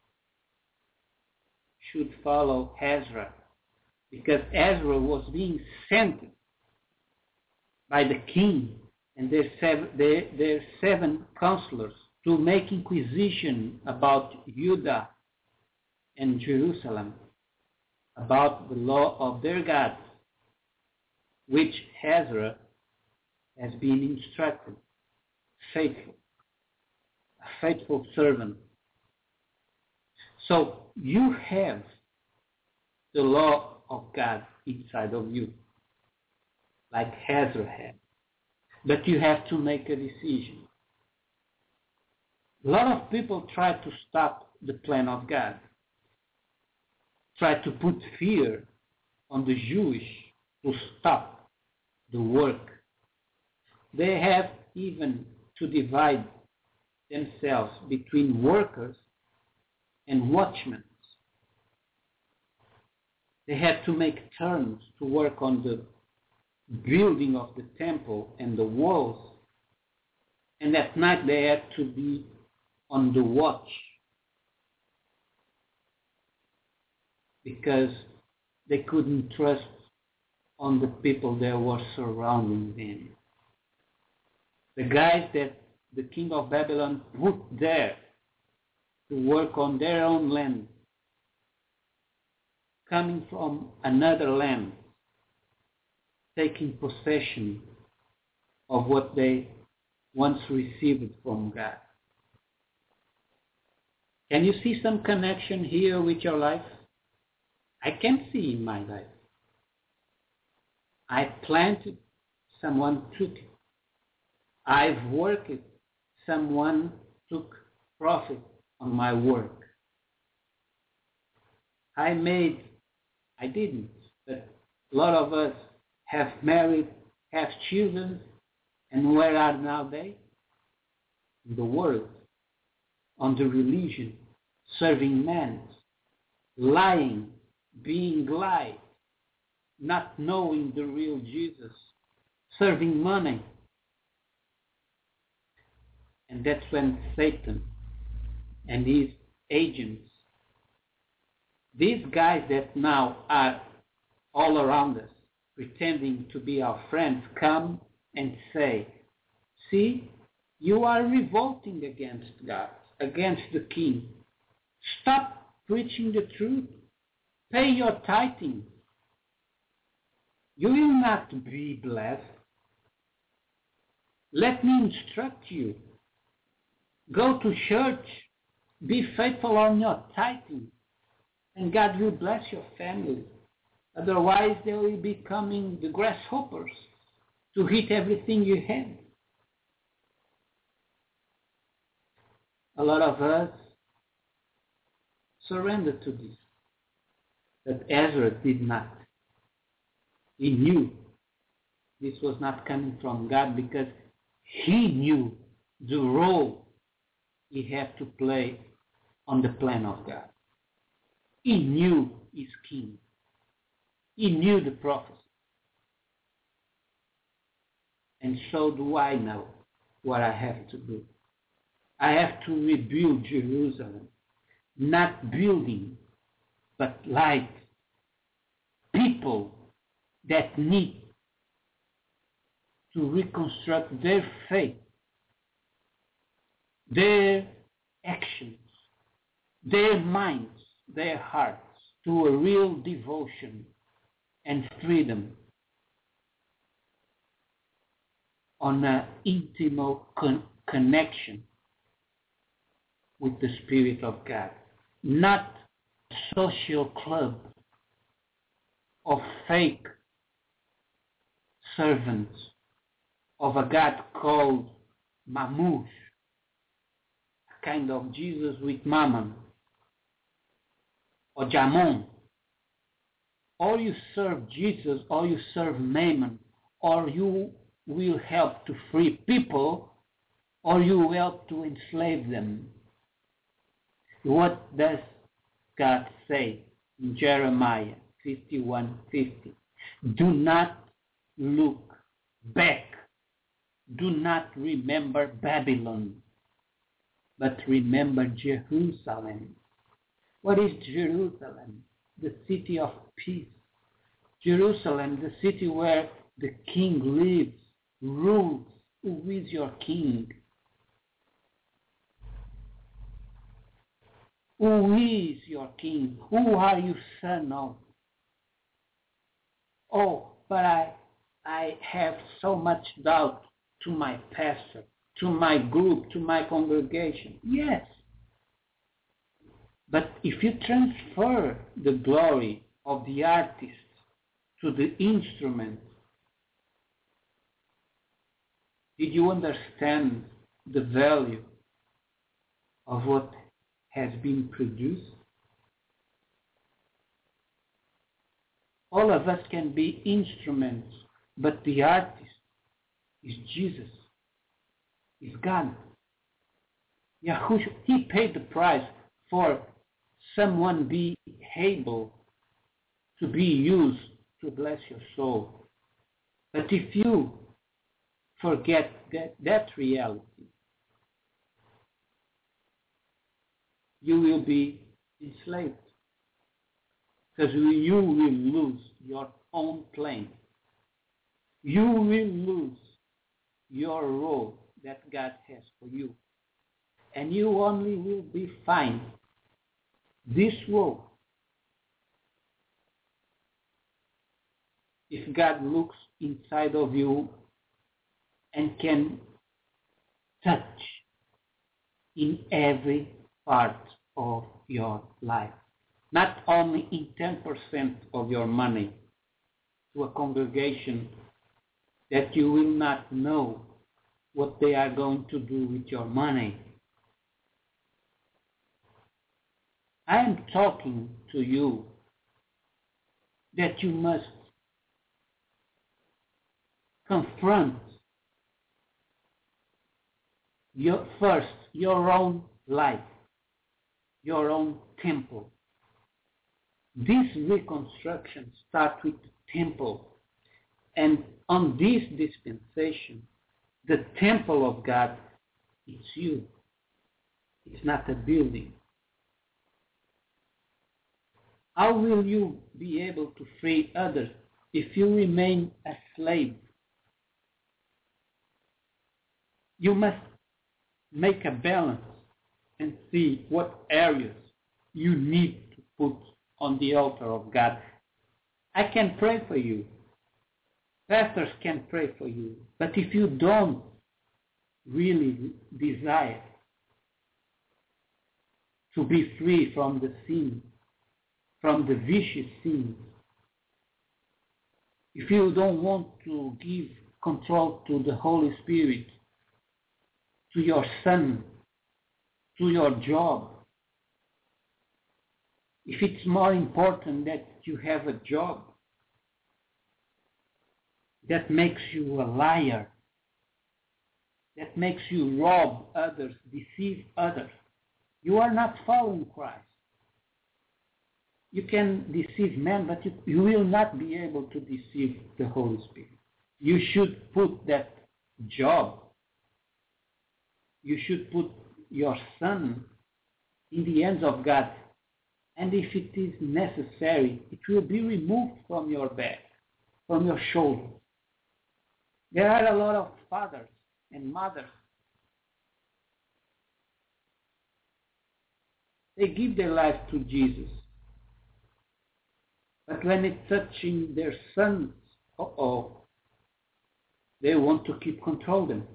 should follow Ezra, because Ezra was being sent by the king and their seven counselors to make inquisition about Judah and Jerusalem, about the law of their God, which Ezra has been instructed, faithful, a faithful servant. So you have the law of God inside of you, like Ezra had. But you have to make a decision. A lot of people try to stop the plan of God, try to put fear on the Jewish to stop the work. They have even to divide themselves between workers and watchmen. They had to make turns to work on the building of the temple and the walls, and at night they had to be on the watch, because they couldn't trust on the people that were surrounding them. The guys that the king of Babylon put there to work on their own land, coming from another land, taking possession of what they once received from God. Can you see some connection here with your life? I can see in my life. I planted, someone took it. I've worked it, someone took profit on my work. I didn't, but a lot of us have married, have children, and where are now they? In the world, on the religion, serving men, lying, being lied, not knowing the real Jesus, serving money. And that's when Satan and his agents, these guys that now are all around us, pretending to be our friends, come and say, see, you are revolting against God, against the king. Stop preaching the truth. Pay your tithing. You will not be blessed. Let me instruct you. Go to church. Be faithful on your tithing. And God will bless your family. Otherwise, they will be coming the grasshoppers to eat everything you have. A lot of us surrendered to this. But Ezra did not. He knew this was not coming from God, because he knew the role he had to play on the plan of God. He knew his king. He knew the prophecy. And so do I know what I have to do. I have to rebuild Jerusalem, not building, but like people that need to reconstruct their faith, their actions, their minds, their hearts to a real devotion and freedom on an intimate connection with the Spirit of God, not a social club of fake servants of a God called Mammouth, kind of Jesus with Mammon or Jamon. Or you serve Jesus, or you serve Mammon, or you will help to free people, or you will help to enslave them. What does God say in Jeremiah 51:50? Do not look back. Do not remember Babylon, but remember Jerusalem. What is Jerusalem? The city of peace. Jerusalem, the city where the king lives, rules. Who is your king? Who is your king? Who are you son of? Oh, but I have so much doubt to my pastor, to my group, to my congregation. Yes. But if you transfer the glory of the artist to the instrument, did you understand the value of what has been produced? All of us can be instruments, but the artist is Jesus, is God. Yahushua, he paid the price for someone be able to be used to bless your soul. But if you forget that reality, you will be enslaved, because you will lose your own plan. You will lose your role that God has for you, and you only will be fine this role if God looks inside of you and can touch in every part of your life. Not only in 10% of your money to a congregation that you will not know what they are going to do with your money. I am talking to you that you must confront your own life, your own temple. This reconstruction starts with the temple. And on this dispensation, the temple of God, it's you. It's not a building. How will you be able to free others if you remain a slave? You must make a balance and see what areas you need to put on the altar of God. I can pray for you. Pastors can pray for you. But if you don't really desire to be free from the sin, from the vicious sins, if you don't want to give control to the Holy Spirit, to your son, to your job, if it's more important that you have a job that makes you a liar, that makes you rob others, deceive others, you are not following Christ. You can deceive men, but you will not be able to deceive the Holy Spirit. You should put that job, you should put your son in the hands of God. And if it is necessary, it will be removed from your back, from your shoulders. There are a lot of fathers and mothers. They give their life to Jesus. But when it's touching their sons, they want to keep control them.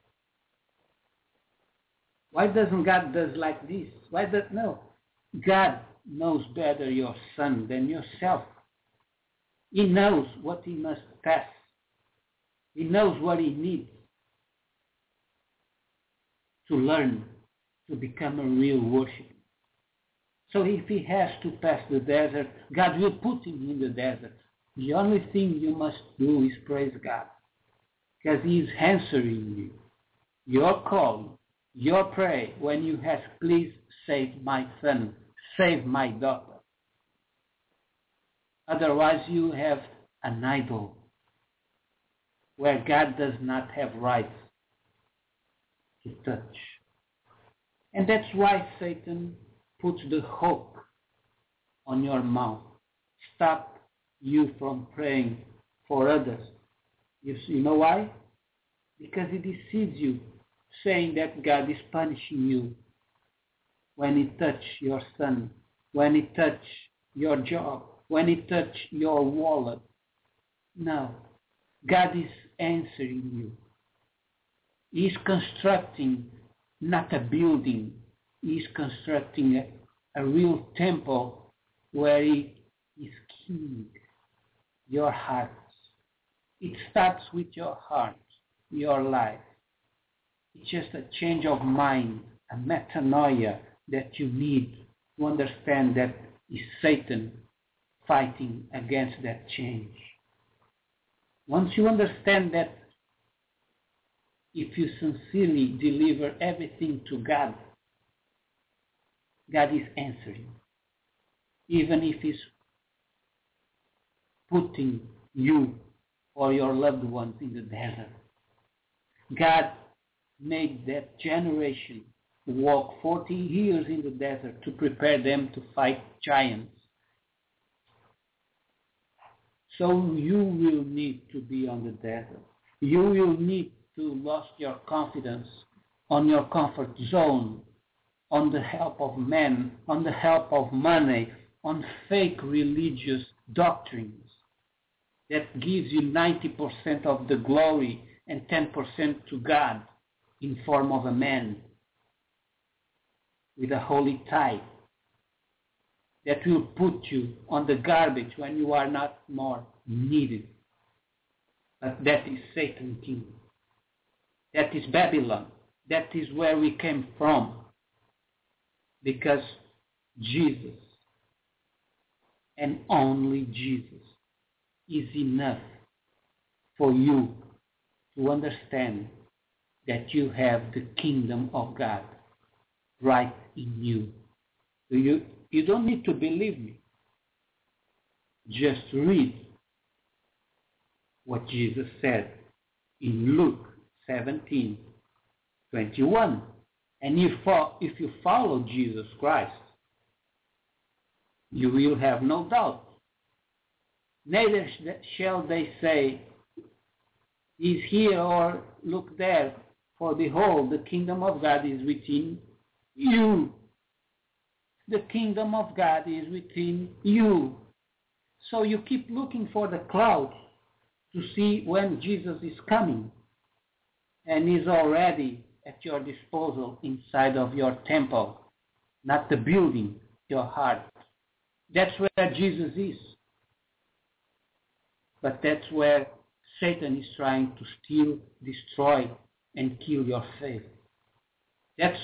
Why doesn't God do like this? Why does no? God knows better your son than yourself. He knows what he must pass. He knows what he needs to learn, to become a real worshiper. So if he has to pass the desert, God will put him in the desert. The only thing you must do is praise God, because he is answering you. Your call, your prayer, when you ask, please save my son, save my daughter. Otherwise you have an idol where God does not have rights to touch. And that's why Satan puts the hook on your mouth. Stop you from praying for others. You know why? Because he deceives you, saying that God is punishing you when he touches your son, when he touches your job, when he touches your wallet. No. God is answering you. He is constructing not a building. He is constructing a real temple where he is king. Your hearts. It starts with your heart, your life. It's just a change of mind, a metanoia that you need to understand that is Satan fighting against that change. Once you understand that if you sincerely deliver everything to God, God is answering. Even if he's putting you or your loved ones in the desert. God made that generation walk 40 years in the desert to prepare them to fight giants. So you will need to be on the desert. You will need to lose your confidence on your comfort zone, on the help of men, on the help of money, on fake religious doctrines that gives you 90% of the glory and 10% to God in form of a man with a holy tie that will put you on the garbage when you are not more needed. But that is Satan's kingdom. That is Babylon. That is where we came from. Because Jesus, and only Jesus, is enough for you to understand that you have the kingdom of God right in you. You don't need to believe me. Just read what Jesus said in Luke 17:21. And if you follow Jesus Christ, you will have no doubt. Neither shall they say, "He's here," or "Look there," for behold, the kingdom of God is within you. The kingdom of God is within you. So you keep looking for the clouds to see when Jesus is coming, and he's already at your disposal inside of your temple, not the building, your heart. That's where Jesus is. But that's where Satan is trying to steal, destroy, and kill your faith. That's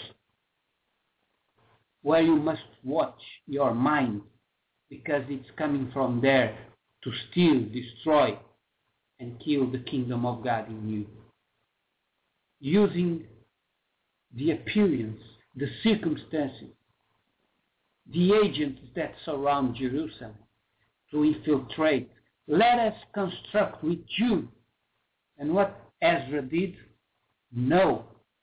where you must watch your mind, because it's coming from there to steal, destroy, and kill the kingdom of God in you. Using the appearance, the circumstances, the agents that surround Jerusalem to infiltrate. Let us construct with you. And what Ezra did? No.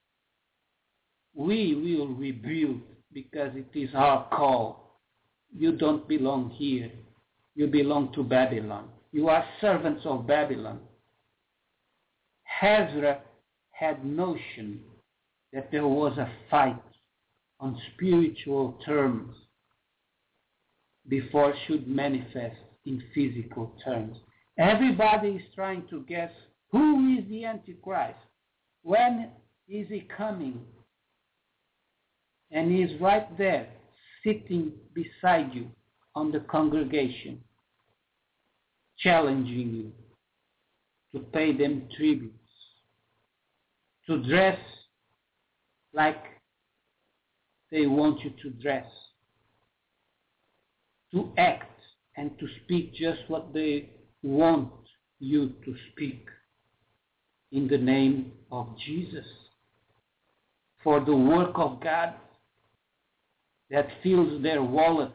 We will rebuild because it is our call. You don't belong here. You belong to Babylon. You are servants of Babylon. Ezra had notion that there was a fight on spiritual terms before it should manifest in physical terms. Everybody is trying to guess who is the Antichrist. When is he coming? And he is right there, sitting beside you on the congregation, challenging you to pay them tributes, to dress like they want you to dress, to act, and to speak just what they want you to speak in the name of Jesus. For the work of God that fills their wallets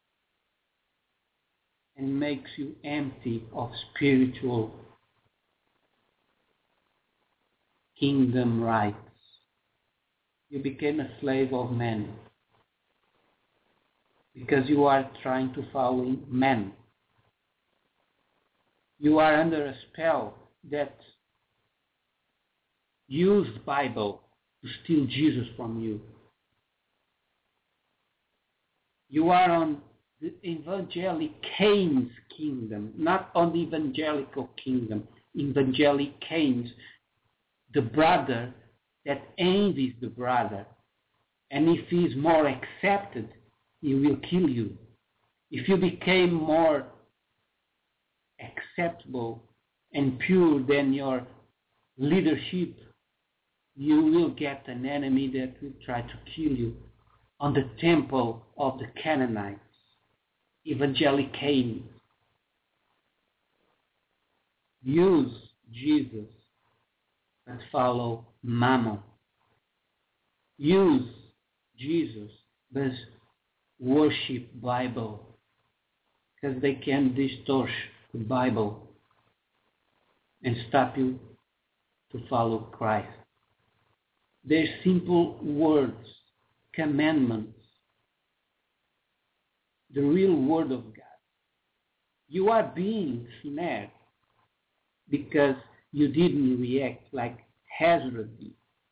and makes you empty of spiritual kingdom rights. You became a slave of men because you are trying to follow men. You are under a spell that used Bible to steal Jesus from you. You are on the evangelic Cain's kingdom, not on the evangelical kingdom. Evangelic Cain's, the brother that envies the brother. And if he is more accepted, he will kill you. If you became more acceptable and pure than your leadership, you will get an enemy that will try to kill you. On the temple of the Canaanites, evangelic Cain. Use Jesus, but follow Mammon. Use Jesus, but worship Bible, because they can distort the Bible and stop you to follow Christ. They're simple words, commandments, the real word of God. You are being snared because you didn't react like Ezra did.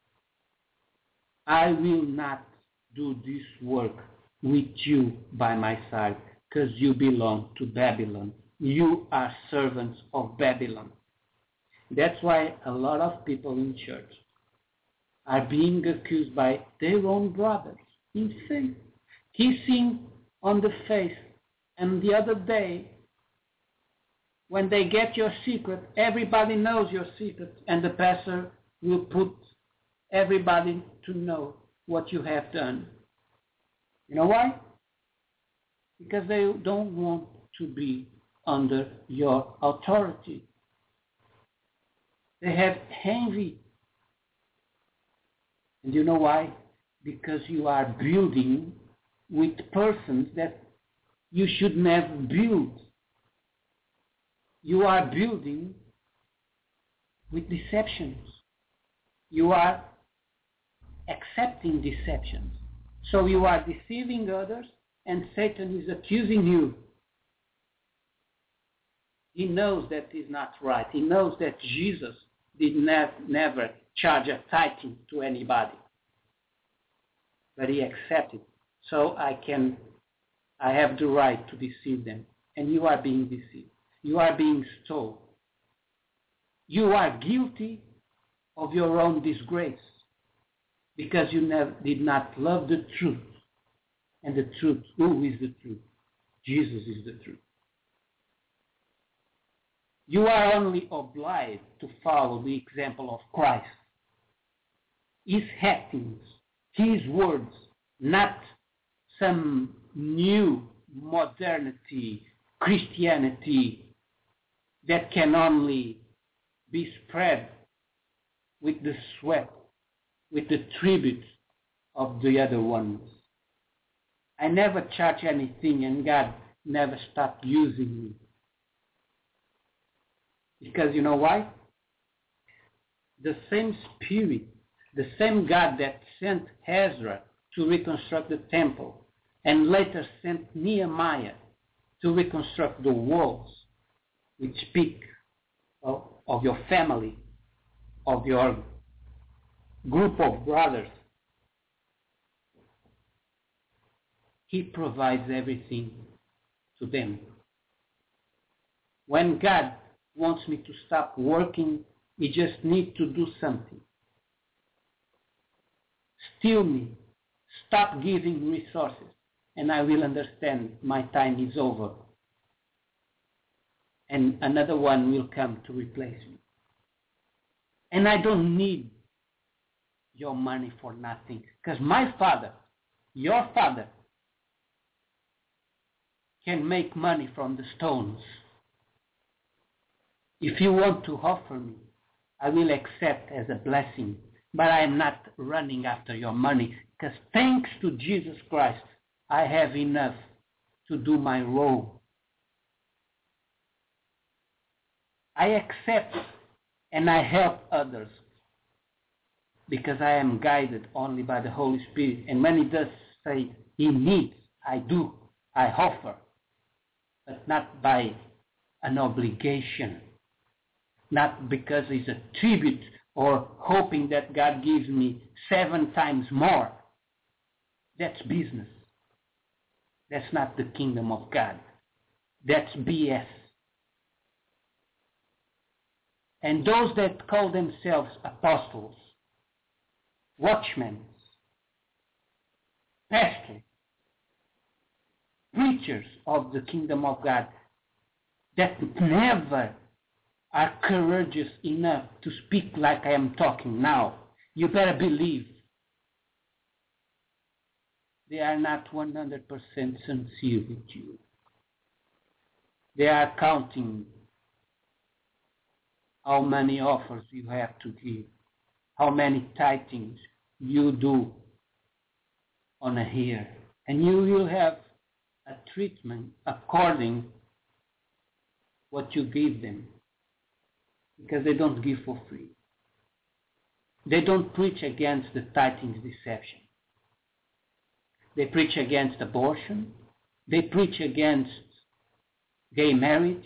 I will not do this work with you by my side because you belong to Babylon. You are servants of Babylon. That's why a lot of people in church are being accused by their own brothers in faith, kissing on the face. And the other day, when they get your secret, everybody knows your secret, and the pastor will put everybody to know what you have done. You know why? Because they don't want to be under your authority. They have envy. And you know why? Because you are building with persons that you should never build. You are building with deceptions. You are accepting deceptions. So you are deceiving others, and Satan is accusing you. He knows that is not right. He knows that Jesus did never charge a tithing to anybody. But he accepted. So I have the right to deceive them. And you are being deceived. You are being stole. You are guilty of your own disgrace because you did not love the truth. And the truth, who is the truth? Jesus is the truth. You are only obliged to follow the example of Christ. His actions, his words, not some new modernity, Christianity that can only be spread with the sweat, with the tribute of the other ones. I never charge anything, and God never stopped using me. Because you know why? The same Spirit, the same God that sent Ezra to reconstruct the temple, and later sent Nehemiah to reconstruct the walls, which speak of your family, of your group of brothers. He provides everything to them. When God wants me to stop working, he just needs to do something. Steal me. Stop giving resources. And I will understand my time is over. And another one will come to replace me. And I don't need your money for nothing. Because my Father Your Father can make money from the stones. If you want to offer me, I will accept as a blessing, but I am not running after your money, because thanks to Jesus Christ, I have enough to do my role. I accept and I help others because I am guided only by the Holy Spirit. And when He does say He needs, I do, I offer, but not by an obligation, not because it's a tribute or hoping that God gives me 7 times more. That's business. That's not the kingdom of God. That's BS. And those that call themselves apostles, watchmen, pastors, preachers of the kingdom of God, that never are courageous enough to speak like I am talking now, you better believe they are not 100% sincere with you. They are counting how many offers you have to give, how many tithings you do on a year. And you will have a treatment according what you give them, because they don't give for free. They don't preach against the tithing deception. They preach against abortion. They preach against gay marriage.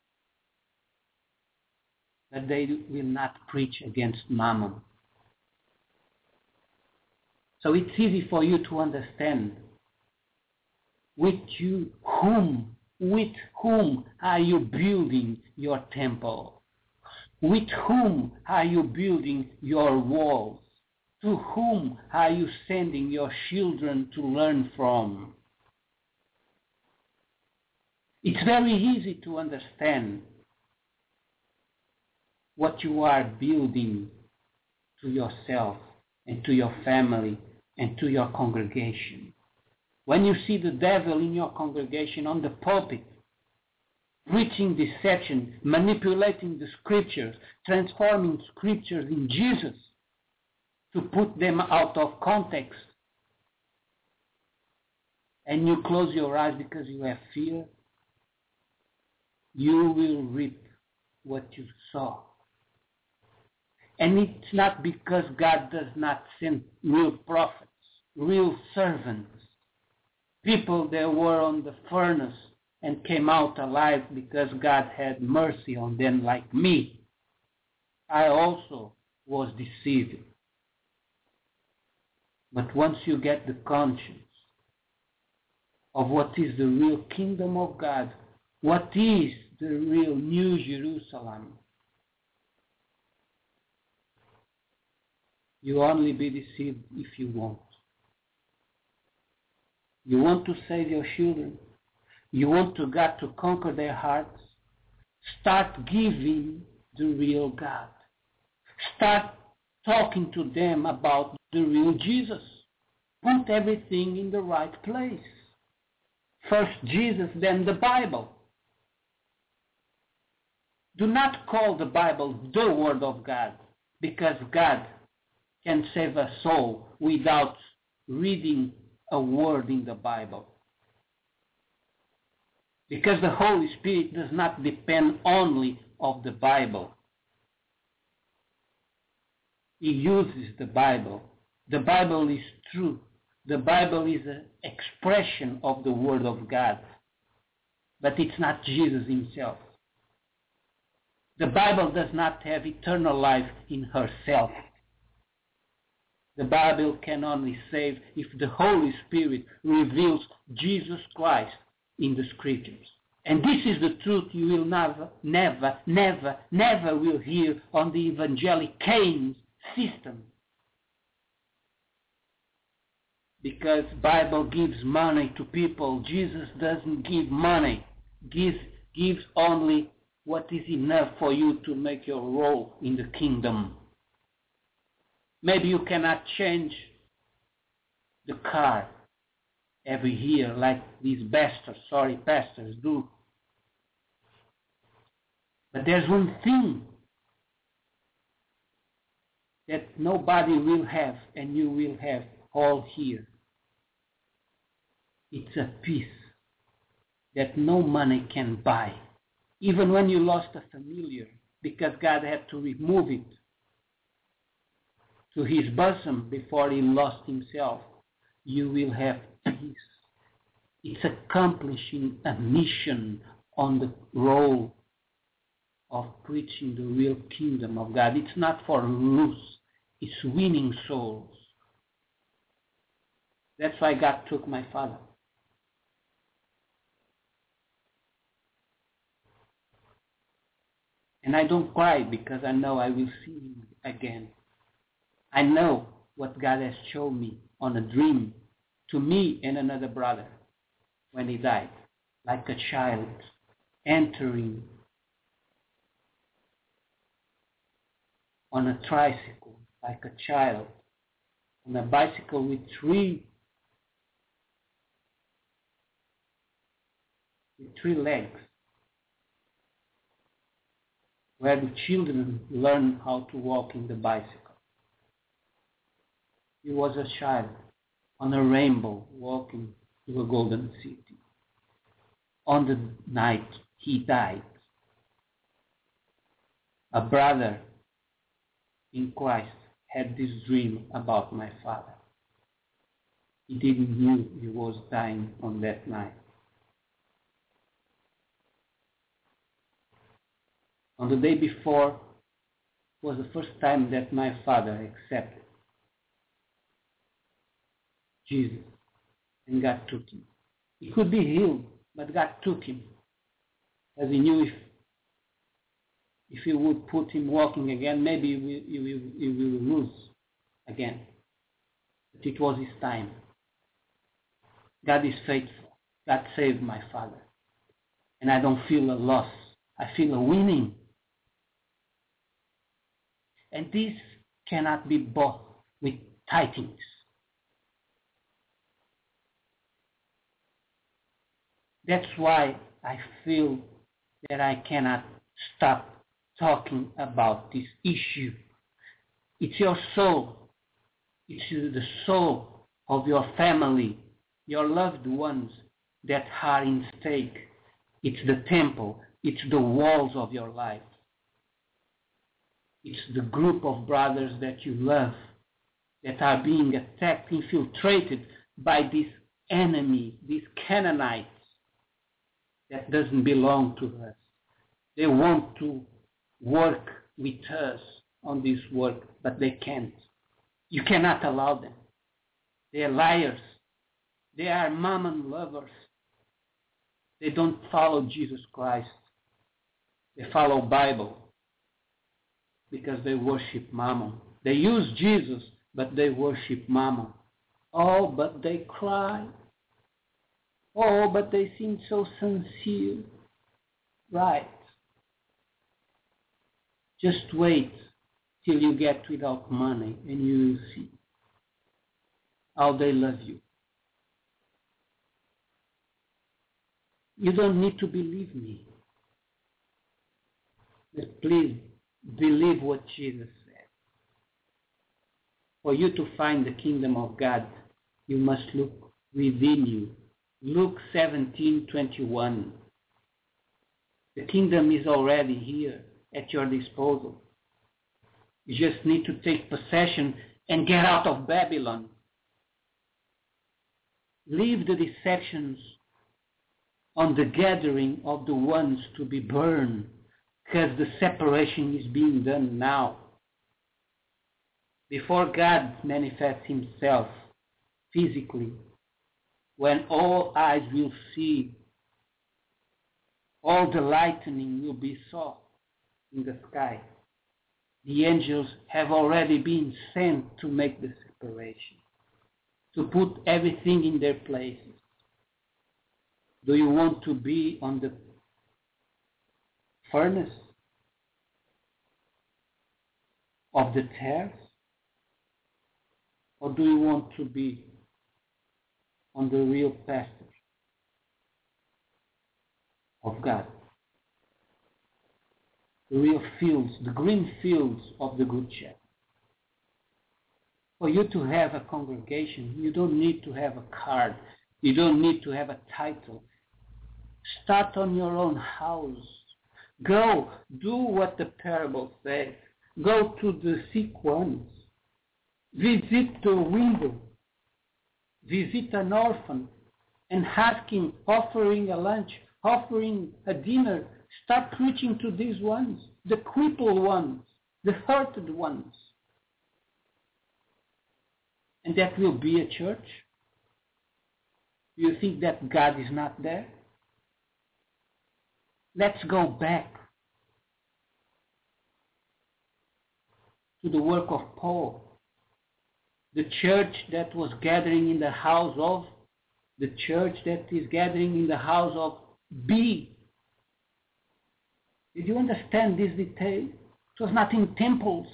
But they will not preach against mammon. So it's easy for you to understand with whom are you building your temple? With whom are you building your walls? To whom are you sending your children to learn from? It's very easy to understand what you are building to yourself and to your family and to your congregation. When you see the devil in your congregation on the pulpit, preaching deception, manipulating the scriptures, transforming scriptures in Jesus to put them out of context, and you close your eyes because you have fear, you will reap what you sow. And it's not because God does not send real prophets, real servants, people that were on the furnace and came out alive because God had mercy on them like me. I also was deceived. But once you get the conscience of what is the real kingdom of God, what is the real New Jerusalem, you only be deceived if you want. You want to save your children. You want to God to conquer their hearts. Start giving the real God. Start talking to them about the real Jesus. Put everything in the right place. First Jesus, then the Bible. Do not call the Bible the Word of God, because God can save a soul without reading a word in the Bible. Because the Holy Spirit does not depend only on the Bible. He uses the Bible. The Bible is true. The Bible is an expression of the Word of God. But it's not Jesus himself. The Bible does not have eternal life in herself. The Bible can only save if the Holy Spirit reveals Jesus Christ in the Scriptures. And this is the truth you will never will hear on the evangelic Keynes system. Because Bible gives money to people. Jesus doesn't give money. Gives only what is enough for you to make your role in the kingdom. Maybe you cannot change the car every year like these pastors do. But there's one thing that nobody will have and you will have all here. It's a peace that no money can buy. Even when you lost a familiar, because God had to remove it to his bosom before he lost himself, you will have peace. It's accomplishing a mission on the role of preaching the real kingdom of God. It's not for loose, it's winning souls. That's why God took my father. And I don't cry because I know I will see him again. I know what God has shown me on a dream to me and another brother when he died, like a child entering on a tricycle, like a child on a bicycle with three legs, where the children learn how to walk in the bicycle. He was a child on a rainbow walking to a golden city. On the night he died, a brother in Christ had this dream about my father. He didn't know he was dying on that night. On the day before was the first time that my father accepted Jesus, and God took him. He could be healed, but God took him, as he knew if he would put him walking again, maybe he will lose again. But it was his time. God is faithful. God saved my father. And I don't feel a loss. I feel a winning. And this cannot be bought with tithings. That's why I feel that I cannot stop talking about this issue. It's your soul. It's the soul of your family, your loved ones that are in stake. It's the temple. It's the walls of your life. It's the group of brothers that you love that are being attacked, infiltrated by this enemy, these Canaanites that doesn't belong to us. They want to work with us on this work, but they can't. You cannot allow them. They are liars. They are mammon lovers. They don't follow Jesus Christ. They follow Bible because they worship mammon. They use Jesus, but they worship mammon. Oh, but they cry. Oh, but they seem so sincere. Right. Just wait till you get without money and you will see how they love you. You don't need to believe me. But please believe what Jesus said. For you to find the kingdom of God, you must look within you. Luke 17:21. The kingdom is already here at your disposal. You just need to take possession and get out of Babylon. Leave the deceptions on the gathering of the ones to be burned, because the separation is being done now. Before God manifests himself physically, when all eyes will see, all the lightning will be saw in the sky. The angels have already been sent to make the separation, to put everything in their places. Do you want to be on the furnace of the tares? Or do you want to be on the real pasture of God. The real fields, the green fields of the Good Shepherd. For you to have a congregation, you don't need to have a card. You don't need to have a title. Start on your own house. Go, do what the parable says. Go to the sick ones. Visit the widow. Visit an orphan and asking, offering a lunch, offering a dinner. Start preaching to these ones, the crippled ones, the hurted ones. And that will be a church. Do you think that God is not there? Let's go back to the work of Paul. The church that was gathering in the house of, the church that is gathering in the house of B. Did you understand this detail? It was not in temples.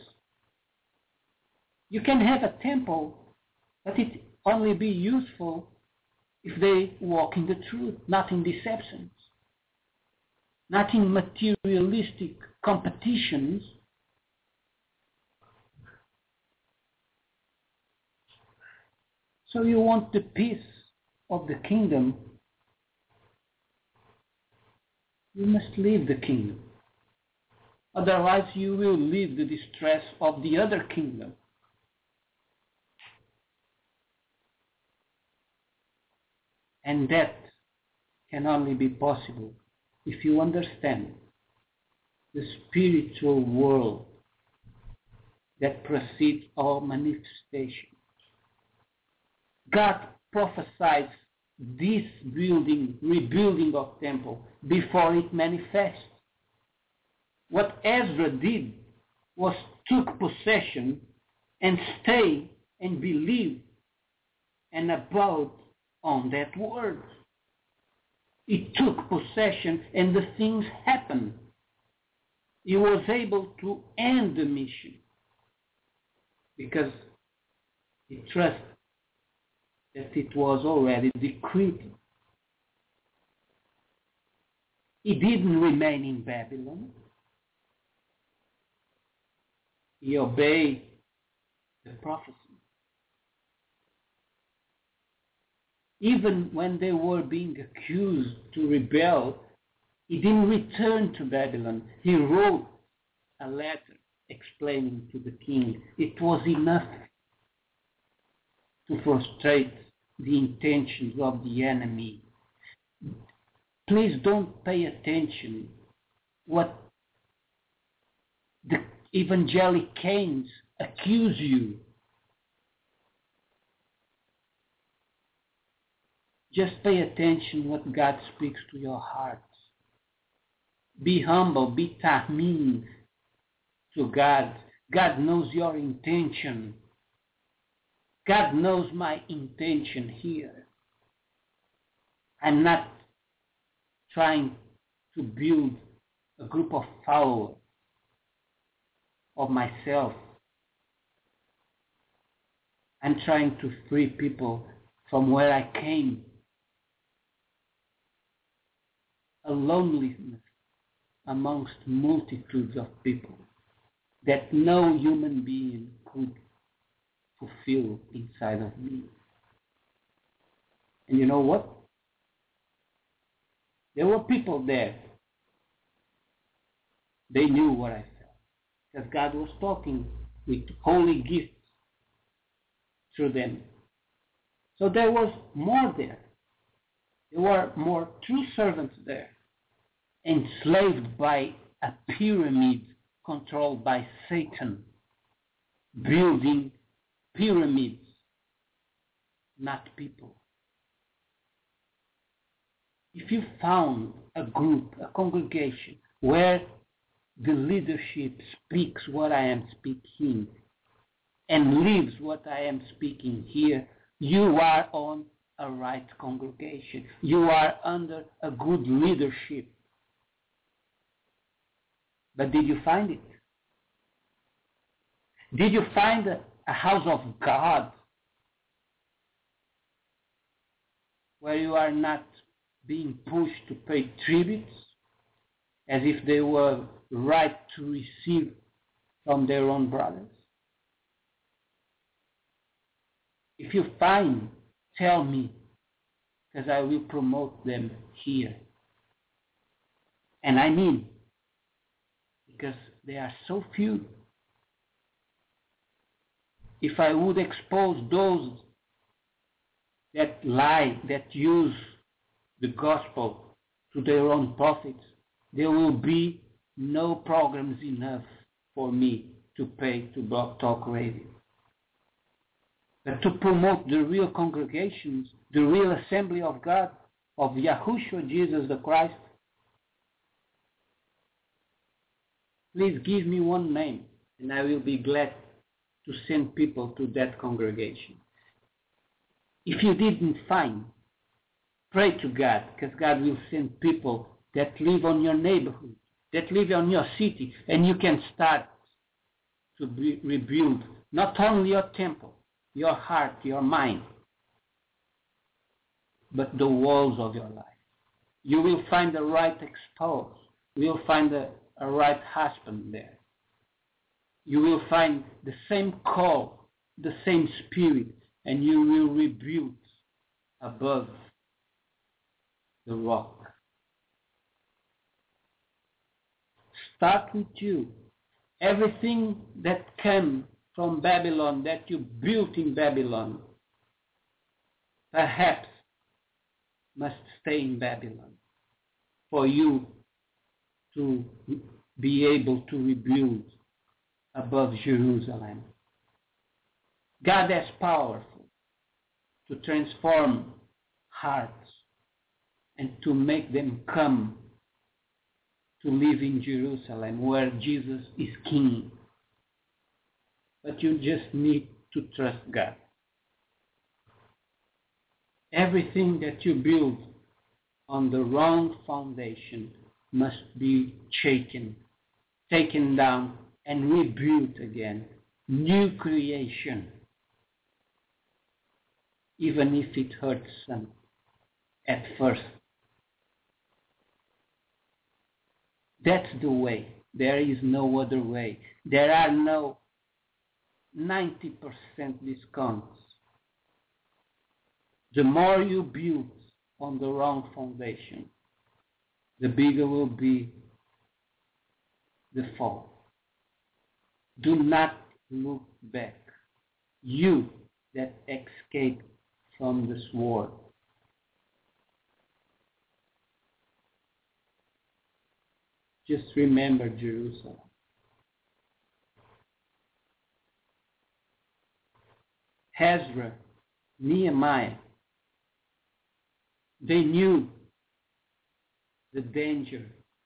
You can have a temple, but it only be useful if they walk in the truth, not in deceptions, not in materialistic competitions. So you want the peace of the kingdom, you must leave the kingdom. Otherwise you will leave the distress of the other kingdom. And that can only be possible if you understand the spiritual world that precedes our manifestation. God prophesies this rebuilding of temple before it manifests. What Ezra did was took possession and stay and believe and abode on that word. He took possession and the things happened. He was able to end the mission because he trusted that it was already decreed. He didn't remain in Babylon. He obeyed the prophecy. Even when they were being accused to rebel, he didn't return to Babylon. He wrote a letter explaining to the king it was enough to frustrate the intentions of the enemy. Please don't pay attention what the evangelicals accuse you. Just pay attention what God speaks to your hearts. Be humble, be tahmin to God. God knows your intention. God knows my intention here. I'm not trying to build a group of followers of myself. I'm trying to free people from where I came. A loneliness amongst multitudes of people that no human being could fulfill inside of me. And you know what? There were people there. They knew what I felt. Because God was talking with holy gifts through them. So there was more there. There were more true servants there, enslaved by a pyramid controlled by Satan, building pyramids, not people. If you found a group, a congregation, where the leadership speaks what I am speaking and lives what I am speaking here, you are on a right congregation. You are under a good leadership. But did you find it? Did you find a house of God where you are not being pushed to pay tributes as if they were right to receive from their own brothers? If you find, tell me, because I will promote them here. And I mean, because they are so few. If I would expose those that lie, that use the gospel to their own profits, there will be no programs enough for me to pay to Blog Talk Radio. But to promote the real congregations, the real assembly of God, of Yahushua Jesus the Christ, please give me one name and I will be glad to send people to that congregation. If you didn't find, pray to God, because God will send people that live on your neighborhood, that live on your city, and you can start to rebuild not only your temple, your heart, your mind, but the walls of your life. You will find the right spouse. You will find a right husband there. You will find the same call, the same spirit, and you will rebuild above the rock. Start with you. Everything that came from Babylon, that you built in Babylon, perhaps must stay in Babylon for you to be able to rebuild above Jerusalem. God is powerful to transform hearts and to make them come to live in Jerusalem where Jesus is King. But you just need to trust God. Everything that you build on the wrong foundation must be shaken, taken down, and rebuilt again. New creation. Even if it hurts some at first. That's the way. There is no other way. There are no 90% discounts. The more you build on the wrong foundation, the bigger will be the fall. Do not look back. You that escaped from the sword. Just remember Jerusalem. Ezra, Nehemiah, they knew the danger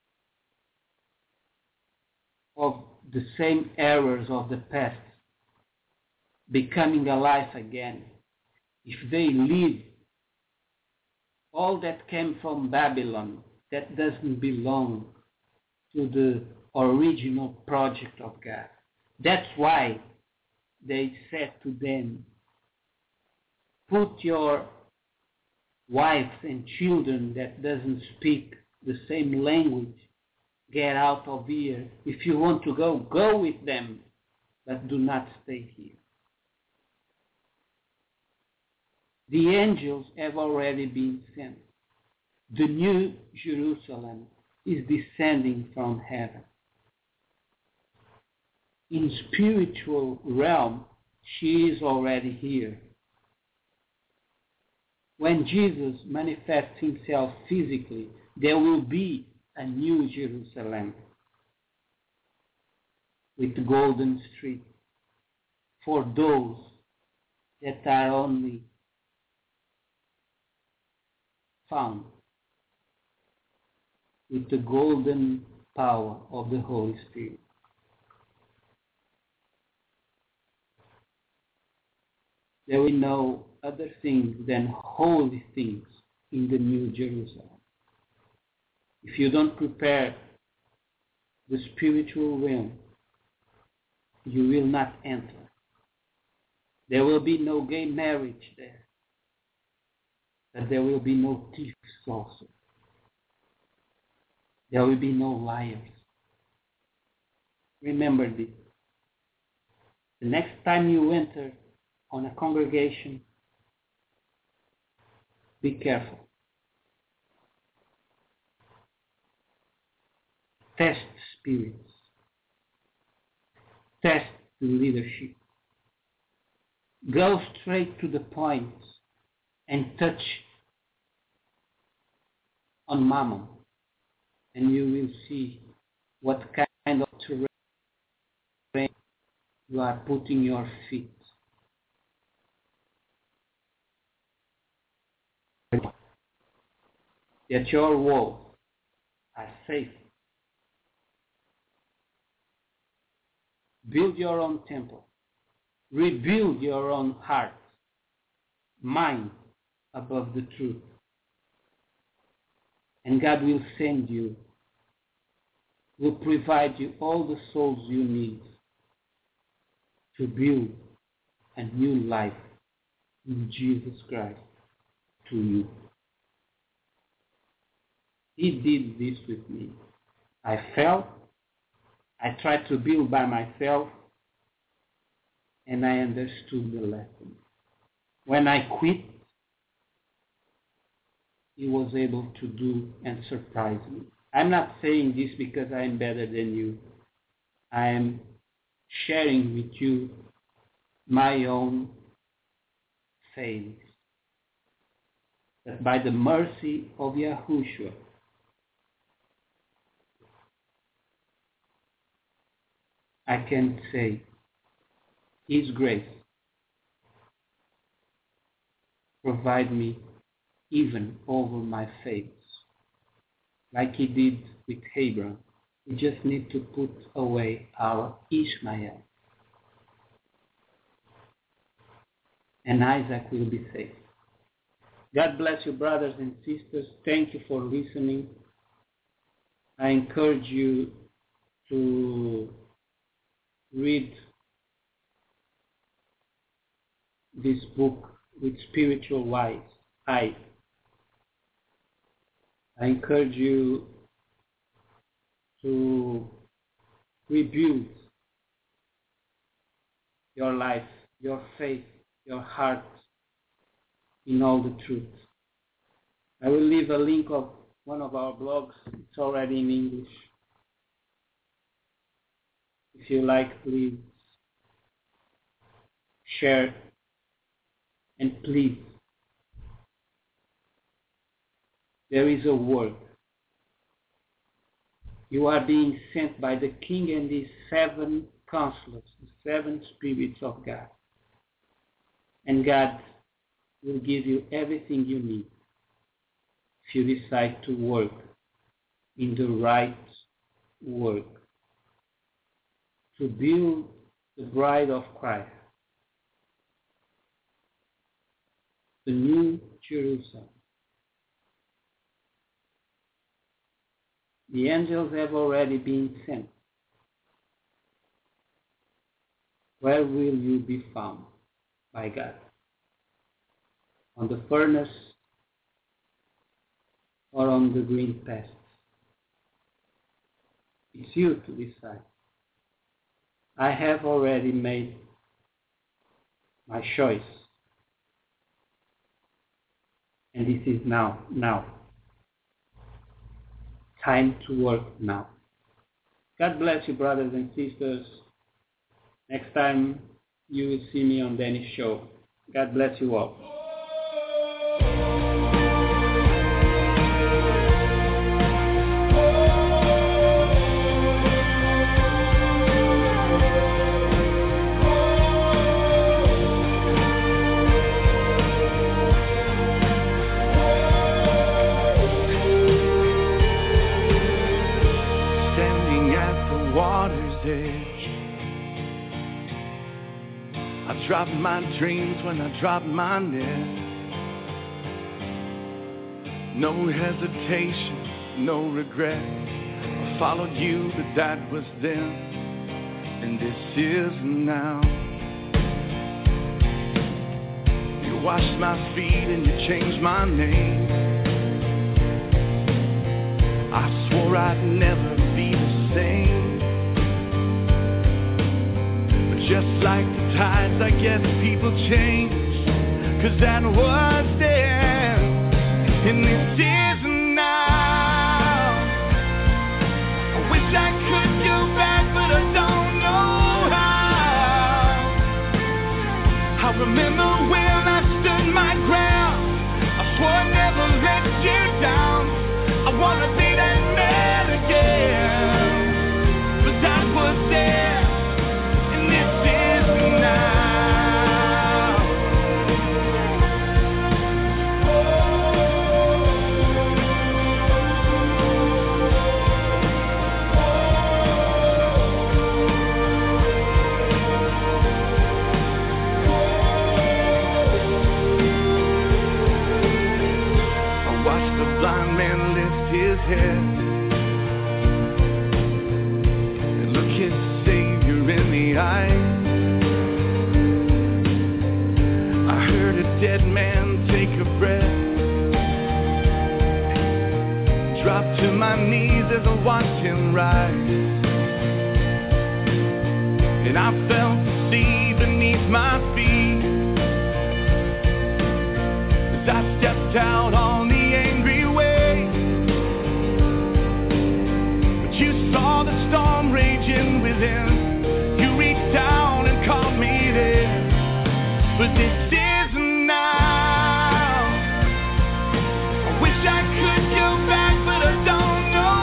of the same errors of the past becoming alive again. If they leave all that came from Babylon, that doesn't belong to the original project of God. That's why they said to them, put your wives and children that doesn't speak the same language, get out of here. If you want to go, go with them, but do not stay here. The angels have already been sent. The new Jerusalem is descending from heaven. In spiritual realm, she is already here. When Jesus manifests himself physically, there will be a new Jerusalem with golden streets for those that are only found with the golden power of the Holy Spirit. There will be no other things than holy things in the New Jerusalem. If you don't prepare the spiritual realm, you will not enter. There will be no gay marriage there. But there will be no thieves also. There will be no liars. Remember this. The next time you enter on a congregation, be careful. Test spirits. Test the leadership. Go straight to the point and touch on Mammon, and you will see what kind of terrain you are putting your feet. That your walls are safe. Build your own temple. Rebuild your own heart, mind above the truth. And God will send you, will provide you all the souls you need to build a new life in Jesus Christ to you. He did this with me. I fell. I tried to build by myself, and I understood the lesson. When I quit, He was able to do and surprise me. I'm not saying this because I am better than you. I am sharing with you my own faith. That by the mercy of Yahushua, I can say His grace provide me even over my faith, like He did with Abraham. We just need to put away our Ishmael, and Isaac will be safe. God bless you, brothers and sisters. Thank you for listening. I encourage you to read this book with spiritual eyes. I encourage you to rebuild your life, your faith, your heart in all the truth. I will leave a link of one of our blogs. It's already in English. If you like, please share, and please, there is a work. You are being sent by the King and his 7 counselors, the 7 spirits of God. And God will give you everything you need if you decide to work in the right work, to build the bride of Christ, the new Jerusalem. The angels have already been sent. Where will you be found by God? On the furnace or on the green path? It's you to decide. I have already made my choice. And this is now. Time to work now. God bless you, brothers and sisters. Next time you will see me on Danny's show. God bless you all. Dropped my dreams when I dropped my net. No hesitation, no regret. I followed you, but that was then, and this is now. You washed my feet and you changed my name. I swore I'd never be the same. But just like the tides, I guess people change. 'Cause that was then, and this is now. I wish I could go back, but I don't know how. I remember when I stood my ground. I swore I'd never let you down. I wanna be that man again. But that was then, and this is now. Head and look his Savior in the eye. I heard a dead man take a breath, dropped to my knees as I watched him rise, and I felt the sea beneath my feet as I stepped out on the angry wave. Saw the storm raging within. You reached down and caught me there. But this is now. I wish I could go back, but I don't know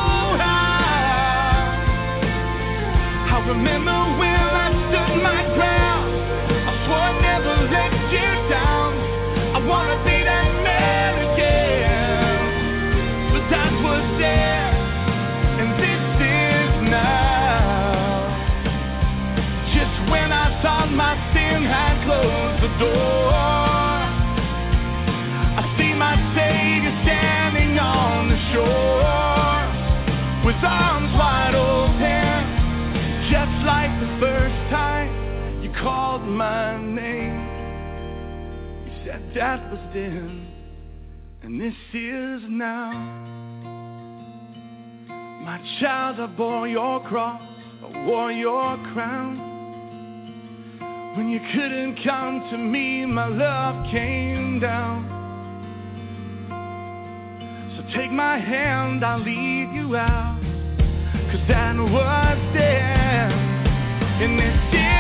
how. I remember when I stood my ground. I swore I'd never let you down. I wanna be that man again. But that was there, and this now. Just when I thought my sin had closed the door, I see my Savior standing on the shore with arms wide open, just like the first time you called my name. You said that was then, and this is now. My child, I bore your cross, I wore your crown. When you couldn't come to me, my love came down. So take my hand, I'll lead you out. 'Cause that was then, and this is